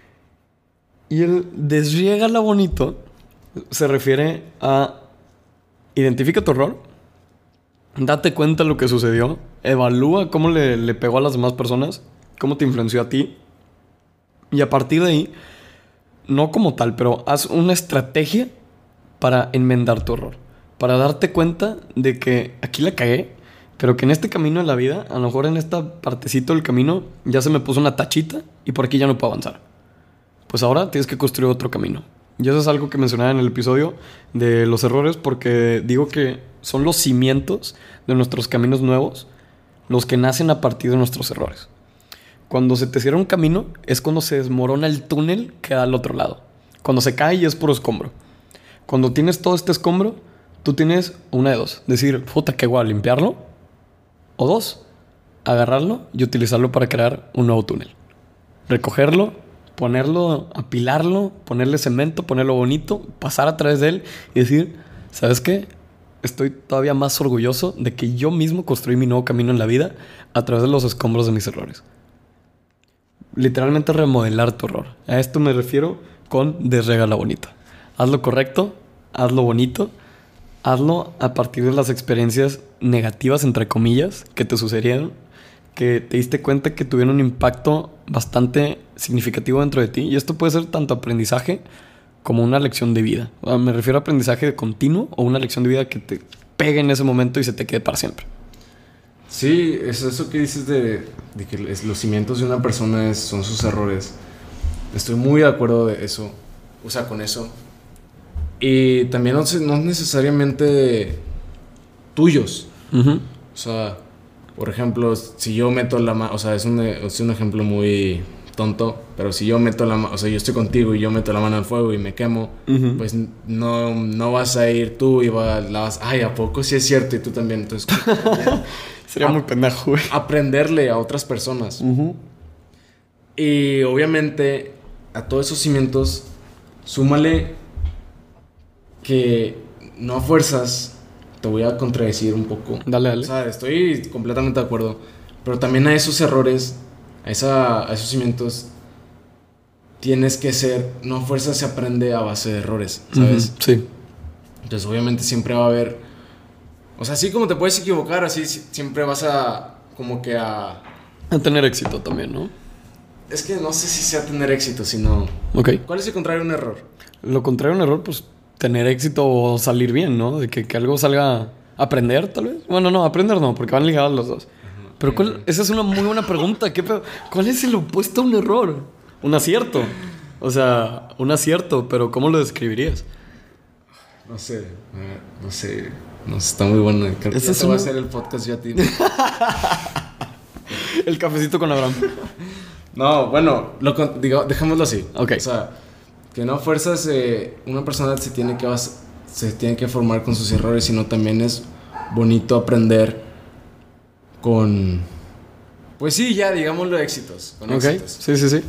Y el desriégala bonito se refiere a identifica tu error, date cuenta de lo que sucedió, evalúa cómo le, le pegó a las demás personas, cómo te influenció a ti, y a partir de ahí, no como tal, pero haz una estrategia para enmendar tu error, para darte cuenta de que aquí la cagué, pero que en este camino de la vida, a lo mejor en esta partecito del camino, ya se me puso una tachita y por aquí ya no puedo avanzar. Pues ahora tienes que construir otro camino. Y eso es algo que mencionaba en el episodio de los errores, porque digo que son los cimientos de nuestros caminos nuevos, los que nacen a partir de nuestros errores. Cuando se te cierra un camino, es cuando se desmorona el túnel que da al otro lado. Cuando se cae y es puro escombro. Cuando tienes todo este escombro, tú tienes una de dos: decir, puta, qué guay, limpiarlo. O dos, agarrarlo y utilizarlo para crear un nuevo túnel. Recogerlo, ponerlo, apilarlo, ponerle cemento, ponerlo bonito, pasar a través de él y decir, ¿sabes qué? Estoy todavía más orgulloso de que yo mismo construí mi nuevo camino en la vida a través de los escombros de mis errores. Literalmente remodelar tu error. A esto me refiero con desriégala bonito. Haz lo correcto, hazlo bonito. Hazlo a partir de las experiencias negativas, entre comillas, que te sucedieron, que te diste cuenta que tuvieron un impacto bastante significativo dentro de ti. Y esto puede ser tanto aprendizaje como una lección de vida. Me refiero a aprendizaje continuo o una lección de vida que te pegue en ese momento y se te quede para siempre. Sí, es eso que dices de, de que los cimientos de una persona es, son sus errores. Estoy muy de acuerdo de eso. O sea, con eso. Y también no, no necesariamente tuyos. Uh-huh. O sea, por ejemplo, si yo meto la mano, o sea, es un, es un ejemplo muy tonto, pero si yo meto la mano, o sea, yo estoy contigo y yo meto la mano al fuego y me quemo, uh-huh. pues no, no vas a ir tú y va, la vas, ay, ¿a poco sí es cierto? Y tú también. Entonces, sería a, muy pendejo, güey. Aprenderle a otras personas. Uh-huh. Y obviamente, a todos esos cimientos, súmale que no a fuerzas, te voy a contradecir un poco. Dale, dale. O sea, estoy completamente de acuerdo. Pero también a esos errores, a, esa, a esos cimientos, tienes que ser, no a fuerzas se aprende a base de errores, ¿sabes? Uh-huh, sí. Entonces, obviamente, siempre va a haber. O sea, así como te puedes equivocar, así siempre vas a. Como que a. A tener éxito también, ¿no? Es que no sé si sea tener éxito, sino. Ok. ¿Cuál es el contrario de un error? Lo contrario de un error, pues. Tener éxito o salir bien, ¿no? De que, que algo salga a aprender, tal vez. Bueno, no, aprender no, porque van ligados los dos. Uh-huh. Pero ¿cuál? Esa es una muy buena pregunta. ¿Qué pedo? ¿Cuál es el opuesto a un error? Un acierto. O sea, un acierto, pero ¿cómo lo describirías? No sé, no sé. No sé, está muy bueno. Creo que ya te una... va a hacer el podcast ya a ti. El cafecito con Abraham. No, bueno, lo, digo, dejémoslo así. Ok. O sea, que no a fuerzas eh, una persona se tiene que bas- se tiene que formar con sus errores, sino también es bonito aprender con, pues sí, ya digámoslo, éxitos, con okay. éxitos. Sí, sí, sí.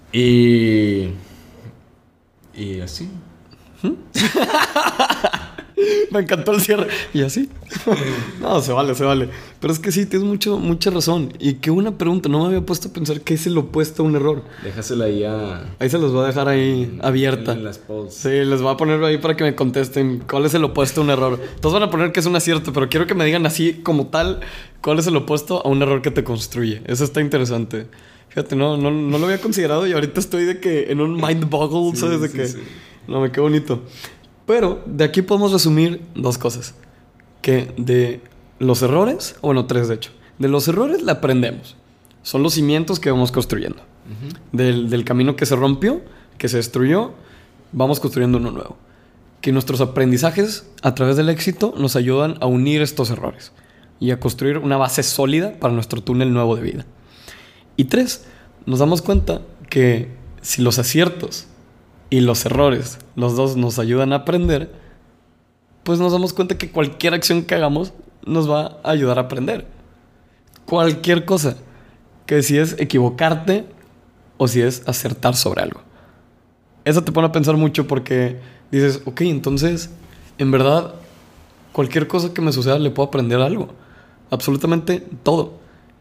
Y y así. ¿Mm? Me encantó el cierre. Y así. No, se vale, se vale. Pero es que sí, tienes mucho, mucha razón. Y que una pregunta, no me había puesto a pensar qué es el opuesto a un error. Déjasela ahí a... Ahí se los voy a dejar ahí en, abierta. En las polls. Sí, les voy a poner ahí para que me contesten cuál es el opuesto a un error. Todos van a poner que es un acierto, pero quiero que me digan así como tal cuál es el opuesto a un error que te construye. Eso está interesante. Fíjate, no, no, no lo había considerado y ahorita estoy de que en un mind boggle, Sí, ¿sabes? De sí, que... sí. No, me qué bonito. Pero de aquí podemos resumir dos cosas. Que de los errores, o bueno, tres de hecho. De los errores le aprendemos. Son los cimientos que vamos construyendo. Uh-huh. Del, del camino que se rompió, que se destruyó, vamos construyendo uno nuevo. Que nuestros aprendizajes a través del éxito nos ayudan a unir estos errores y a construir una base sólida para nuestro túnel nuevo de vida. Y tres, nos damos cuenta que si los aciertos y los errores, los dos nos ayudan a aprender, pues nos damos cuenta que cualquier acción que hagamos nos va a ayudar a aprender. Cualquier cosa. Que si es equivocarte o si es acertar sobre algo. Eso te pone a pensar mucho porque dices, ok, entonces, en verdad, cualquier cosa que me suceda le puedo aprender algo. Absolutamente todo.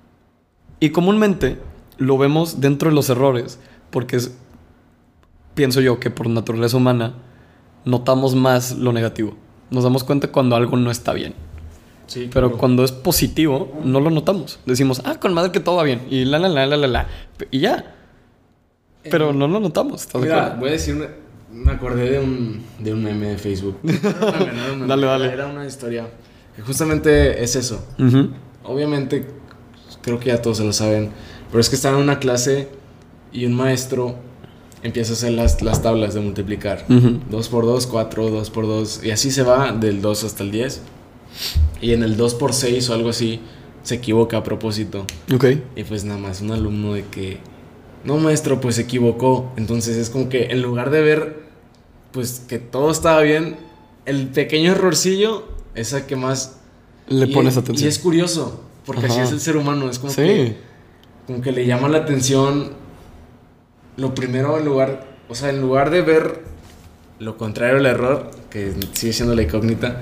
Y comúnmente lo vemos dentro de los errores porque es, pienso yo que por naturaleza humana notamos más lo negativo. Nos damos cuenta cuando algo no está bien. Sí, pero claro. Cuando es positivo no lo notamos. Decimos, ah, con madre que todo va bien y la la la la la la y ya. Pero no lo notamos. ¿Estás de Mira, acuerdo? voy a decir una- me acordé de un, de un meme de Facebook. No, no, no, no, no, Dale, dale. Era una historia que justamente es eso. Uh-huh. Obviamente, creo que ya todos se lo saben, pero es que están en una clase y un maestro empieza a hacer las, las tablas de multiplicar. Uh-huh. dos por dos, cuatro, dos por dos, y así se va del dos hasta el diez. Y en el dos por seis o algo así se equivoca a propósito. Ok. Y pues nada más un alumno de que, no maestro, pues se equivocó. Entonces es como que en lugar de ver pues que todo estaba bien, el pequeño errorcillo es el que más Le y pones es, atención. Y es curioso, porque Ajá. así es el ser humano. Es como, Sí. que, como que le llama la atención lo primero en lugar, o sea, en lugar de ver lo contrario al error, que sigue siendo la incógnita,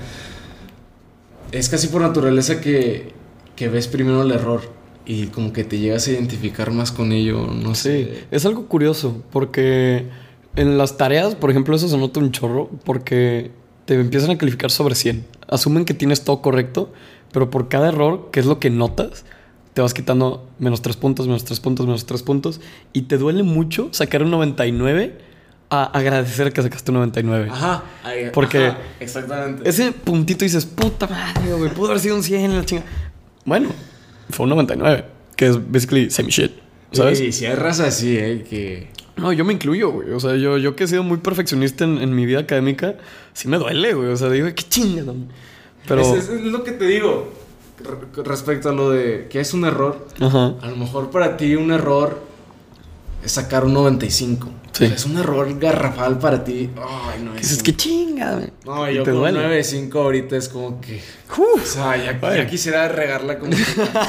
es casi por naturaleza que, que ves primero el error y como que te llegas a identificar más con ello, no Sí, sé. es algo curioso porque en las tareas, por ejemplo, eso se nota un chorro porque te empiezan a calificar sobre cien. Asumen que tienes todo correcto, pero por cada error, que es lo que notas, te vas quitando menos tres puntos, menos tres puntos, menos tres puntos y te duele mucho sacar un noventa y nueve a agradecer que sacaste un noventa y nueve. Ajá, ahí, Porque ajá, exactamente. Ese puntito dices, puta madre, güey, pudo haber sido un cien en la chinga. Bueno, fue un noventa y nueve, que es basically same shit, ¿sabes? Y si hay raza así, eh, que... No, yo me incluyo, güey. O sea, yo, yo que he sido muy perfeccionista en, en mi vida académica, sí me duele, güey. O sea, digo, qué chingada. Pero... Es, es lo que te digo re- respecto a lo de que es un error. Ajá. A lo mejor para ti un error es sacar un noventa y cinco. Sí. O sea, es un error garrafal para ti. Ay, no es. Dices, qué chingada, güey. No, Y yo te con duele. nueve cinco ahorita es como que... Uf. O sea, ya, Ay. ya quisiera regarla como...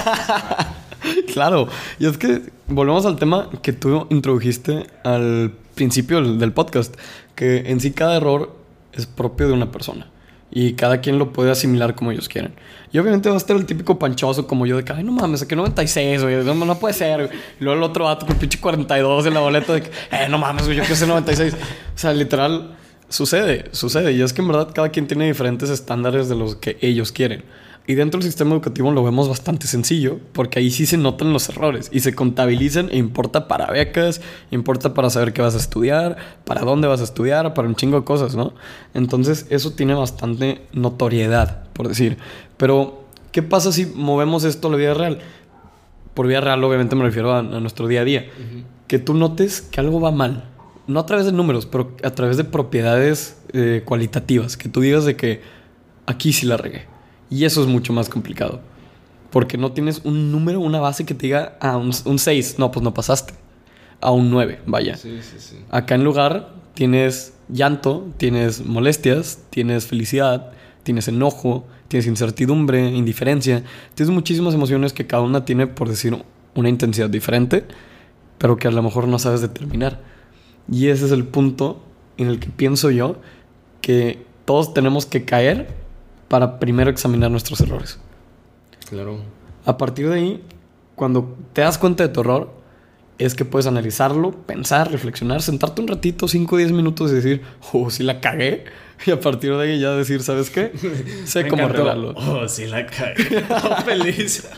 Claro. Y es que volvemos al tema que tú introdujiste al principio del, del podcast. Que en sí cada error es propio de una persona. Y cada quien lo puede asimilar como ellos quieren. Y obviamente va a estar el típico panchoso como yo de que, ay, no mames, saqué noventa y seis, güey. No, no puede ser, güey. Y luego el otro vato con pinche cuarenta y dos en la boleta de que, eh, no mames, güey, yo quiero ser noventa y seis. O sea, literal, sucede, sucede. Y es que en verdad cada quien tiene diferentes estándares de los que ellos quieren. Y dentro del sistema educativo lo vemos bastante sencillo, porque ahí sí se notan los errores y se contabilizan e importa para becas, importa para saber qué vas a estudiar, para dónde vas a estudiar, para un chingo de cosas, ¿no? Entonces eso tiene bastante notoriedad, por decir. Pero, ¿qué pasa si movemos esto a la vida real? Por vida real, obviamente me refiero a, a nuestro día a día. Uh-huh. Que tú notes que algo va mal. No a través de números, pero a través de propiedades eh, cualitativas. Que tú digas de que aquí sí la regué. Y eso es mucho más complicado. Porque no tienes un número, una base que te diga, ah, un, un seis. No, pues no pasaste. A un nueve, vaya. Sí, sí, sí. Acá en lugar tienes llanto, tienes molestias, tienes felicidad, tienes enojo, tienes incertidumbre, indiferencia. Tienes muchísimas emociones que cada una tiene, por decir, una intensidad diferente, pero que a lo mejor no sabes determinar. Y ese es el punto en el que pienso yo que todos tenemos que caer para primero examinar nuestros errores. Claro. A partir de ahí, cuando te das cuenta de tu error, es que puedes analizarlo, pensar, reflexionar, sentarte un ratito, cinco o diez minutos y decir, oh, sí la cagué. Y a partir de ahí ya decir, ¿sabes qué? Sé Me cómo encantó. arreglarlo. Oh, sí la cagué. Todo feliz.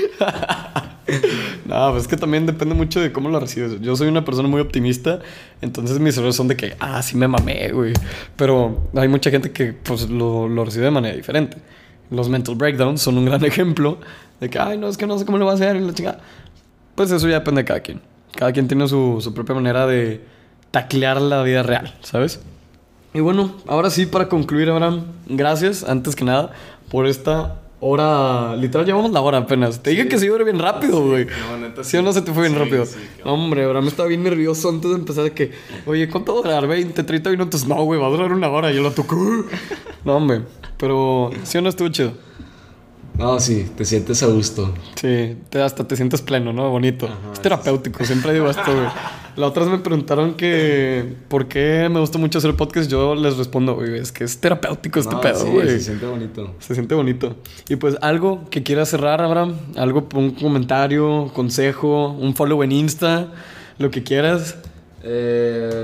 No, pues es que también depende mucho de cómo lo recibes. Yo soy una persona muy optimista, entonces mis errores son de que, ah, sí me mamé, güey. Pero hay mucha gente que pues lo, lo recibe de manera diferente. Los mental breakdowns son un gran ejemplo de que, ay, no, es que no sé cómo lo voy a hacer y la chingada. Pues eso ya depende de cada quien. Cada quien tiene su, su propia manera de taclear la vida real, ¿sabes? Y bueno, ahora sí, para concluir, Abraham, gracias, antes que nada, por esta hora. Literal, llevamos la hora apenas. Te dije que se iba a ir bien rápido, güey. No, neta, ¿Sí o no se te fue bien sí, rápido? sí, No, hombre, Abraham estaba bien nervioso antes de empezar de que, oye, ¿cuánto va a durar? ¿veinte, treinta minutos? No, güey, va a durar una hora. Yo lo tocó. No, hombre, pero ¿sí o no estuvo chido? No, sí, te sientes a gusto. Sí, te, hasta te sientes pleno, ¿no? Bonito. Ajá, es terapéutico, siempre digo esto, güey. La otra vez me preguntaron que por qué me gusta mucho hacer podcast. Yo les respondo, güey, es que es terapéutico este No, pedo, sí, güey. se siente bonito. Se siente bonito. Y pues algo que quieras cerrar, Abraham. Algo, un comentario, consejo, un follow en Insta, lo que quieras. Eh,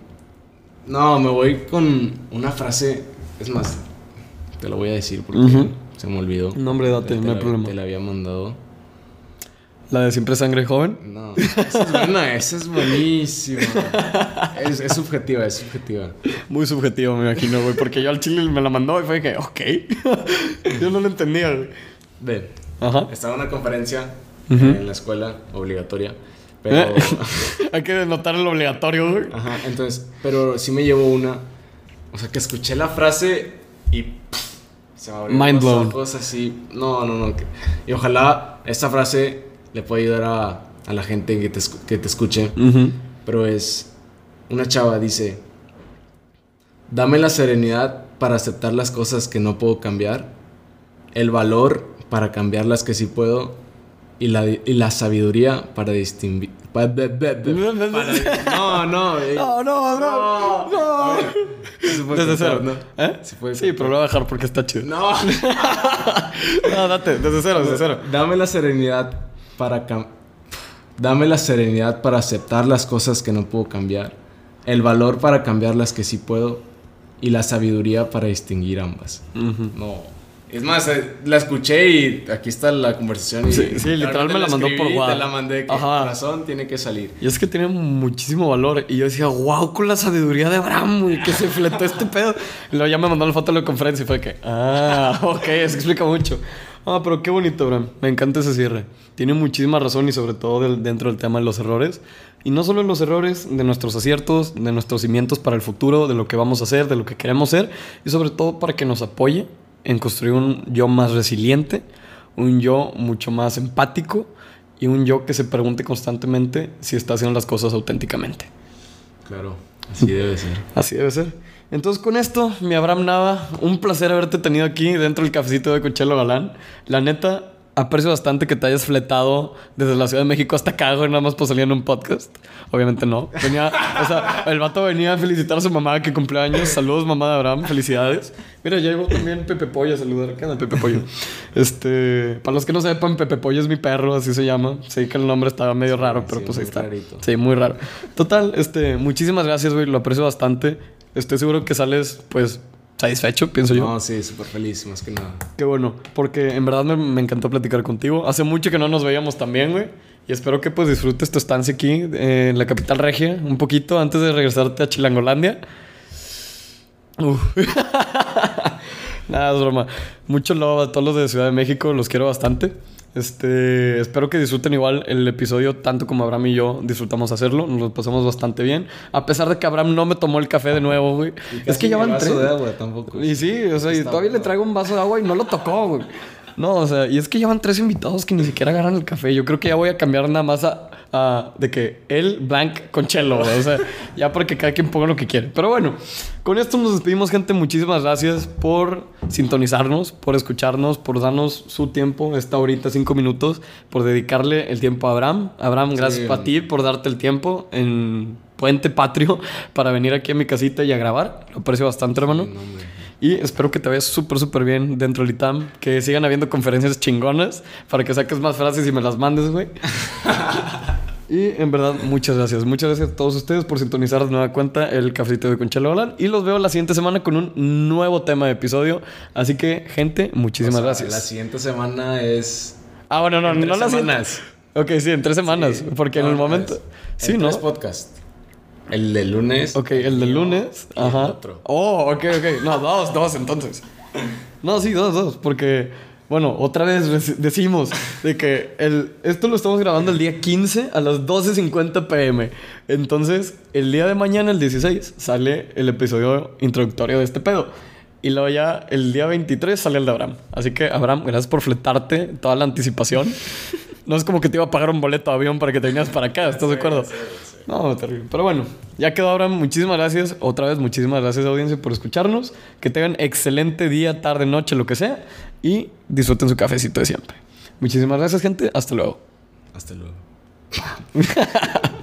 no, me voy con una frase. Es más, te lo voy a decir porque Ujú. se me olvidó. No, hombre, date, Te no hay la- problema. Te la había mandado. La de siempre sangre joven. No, esa es buena, esa es buenísima. Es, es subjetiva, es subjetiva. Muy subjetivo, me imagino, güey. Porque yo al chile me la mandó y fue que, ok. Yo no lo entendía, güey. Ve, Ajá. estaba en una conferencia Ujú. eh, en la escuela, obligatoria. Pero. Eh, Hay que denotar el obligatorio, güey. Ajá, entonces, pero sí me llevó una. O sea, que escuché la frase y. pff, se me abrieron Mind los blown. ojos así. No, no, no. que- y ojalá esta frase le pueda ayudar a, a la gente que te, escu- que te escuche. Ujú. Pero es. Una chava dice: dame la serenidad para aceptar las cosas que no puedo cambiar, el valor para cambiar las que sí puedo, y la, y la sabiduría para distinguir. pa- be- be- be- para- no, no. eh, No, no, Abraham. No. A ver, sí se puede Desde cortar, cero. ¿no? ¿Eh? Sí puede Sí, cortar. pero lo voy a dejar porque está chido. No. No, date, desde cero, desde cero. Dame la serenidad para cam- Dame la serenidad para aceptar las cosas que no puedo cambiar, el valor para cambiar las que sí puedo, y la sabiduría para distinguir ambas. Ujú. No. Es más, eh, la escuché y aquí está la conversación. Y Sí, sí, literal ahorita me la mandó por escribí, WhatsApp. Te la mandé. Que Ajá. corazón tiene que salir. Y es que tiene muchísimo valor. Y yo decía, wow, con la sabiduría de Abraham, güey, que se fletó este pedo. Y luego ya me mandó la foto de la conferencia y fue que, ah, ok, eso explica mucho. Ah, pero qué bonito, Abraham. Me encanta ese cierre. Tiene muchísima razón y sobre todo del- dentro del tema de los errores. Y no solo los errores, de nuestros aciertos, de nuestros cimientos para el futuro, de lo que vamos a hacer, de lo que queremos ser. Y sobre todo para que nos apoye en construir un yo más resiliente, un yo mucho más empático y un yo que se pregunte constantemente si está haciendo las cosas auténticamente. Claro, así debe ser. Así debe ser. Entonces con esto, mi Abraham Nava, un placer haberte tenido aquí dentro del cafecito de Cochelo Galán. La neta, aprecio bastante que te hayas fletado desde la Ciudad de México hasta acá, güey, nada más por salir en un podcast. Obviamente no. Venía, o sea, el vato venía a felicitar a su mamá que cumple años. Saludos, mamá de Abraham, felicidades. Mira, ya llegó también Pepe Pollo a saludar. ¿Qué onda, Pepe Pollo? Este, para los que no sepan, Pepe Pollo es mi perro, así se llama. Sé que el nombre estaba medio raro, pero sí, pues ahí muy está. rarito. Sí, muy raro. Total, este, muchísimas gracias, güey, lo aprecio bastante. Estoy seguro que sales, pues, satisfecho, pienso yo. No, sí, súper feliz, más que nada. Qué bueno, porque en verdad me, me encantó platicar contigo. Hace mucho que no nos veíamos también, güey. Y espero que pues disfrutes tu estancia aquí eh, en la capital regia un poquito antes de regresarte a Chilangolandia. Uf. Nada, es broma. Mucho love a todos los de Ciudad de México, los quiero bastante. Este, espero que disfruten igual el episodio tanto como Abraham y yo disfrutamos hacerlo. Nos lo pasamos bastante bien. A pesar de que Abraham no me tomó el café de nuevo, güey. Es que ya van tres. de agua tampoco. Y sí, o sea, y Está todavía le bueno. traigo un vaso de agua y no lo tocó, güey. No, o sea, y es que ya van tres invitados que ni siquiera agarran el café. Yo creo que ya voy a cambiar nada más a, a- de que él, Blanc, con Chelo, güey. O sea, ya para que cada quien ponga lo que quiere. Pero bueno, con esto nos despedimos, gente. Muchísimas gracias por sintonizarnos, por escucharnos, por darnos su tiempo, esta horita, cinco minutos, por dedicarle el tiempo a Abraham. Abraham, gracias Sí. a ti por darte el tiempo en Puente Patrio para venir aquí a mi casita y a grabar. Lo aprecio bastante, hermano. No, hombre. Y espero que te vayas súper, súper bien dentro del I T A M. Que sigan habiendo conferencias chingonas para que saques más frases y me las mandes, güey. Y en verdad, muchas gracias. Muchas gracias a todos ustedes por sintonizar de nueva cuenta el Cafecito de Conchelo Galán. Y los veo la siguiente semana con un nuevo tema de episodio. Así que, gente, muchísimas O sea, gracias. La siguiente semana es... Ah, bueno, no, en no tres las semanas. Ok, sí, en tres semanas. Sí. Porque No, en el no, momento... es- Sí, en ¿no? tres podcasts. El de lunes. Ok, el del mío, lunes. y Ajá. el otro. Oh, ok, ok. No, dos, dos entonces. No, sí, dos, dos. Porque, bueno, otra vez rec- decimos de que el, esto lo estamos grabando el día quince a las doce cincuenta pm. Entonces, el día de mañana, el dieciséis, sale el episodio introductorio de este pedo. Y luego ya el día veintitrés sale el de Abraham. Así que, Abraham, gracias por fletarte toda la anticipación. No es como que te iba a pagar un boleto de avión para que te vinieras para acá, ¿estás de acuerdo? No, terrible. Pero bueno, ya quedó, Abraham. Muchísimas gracias. Otra vez, muchísimas gracias, audiencia, por escucharnos. Que tengan excelente día, tarde, noche, lo que sea. Y disfruten su cafecito de siempre. Muchísimas gracias, gente. Hasta luego. Hasta luego.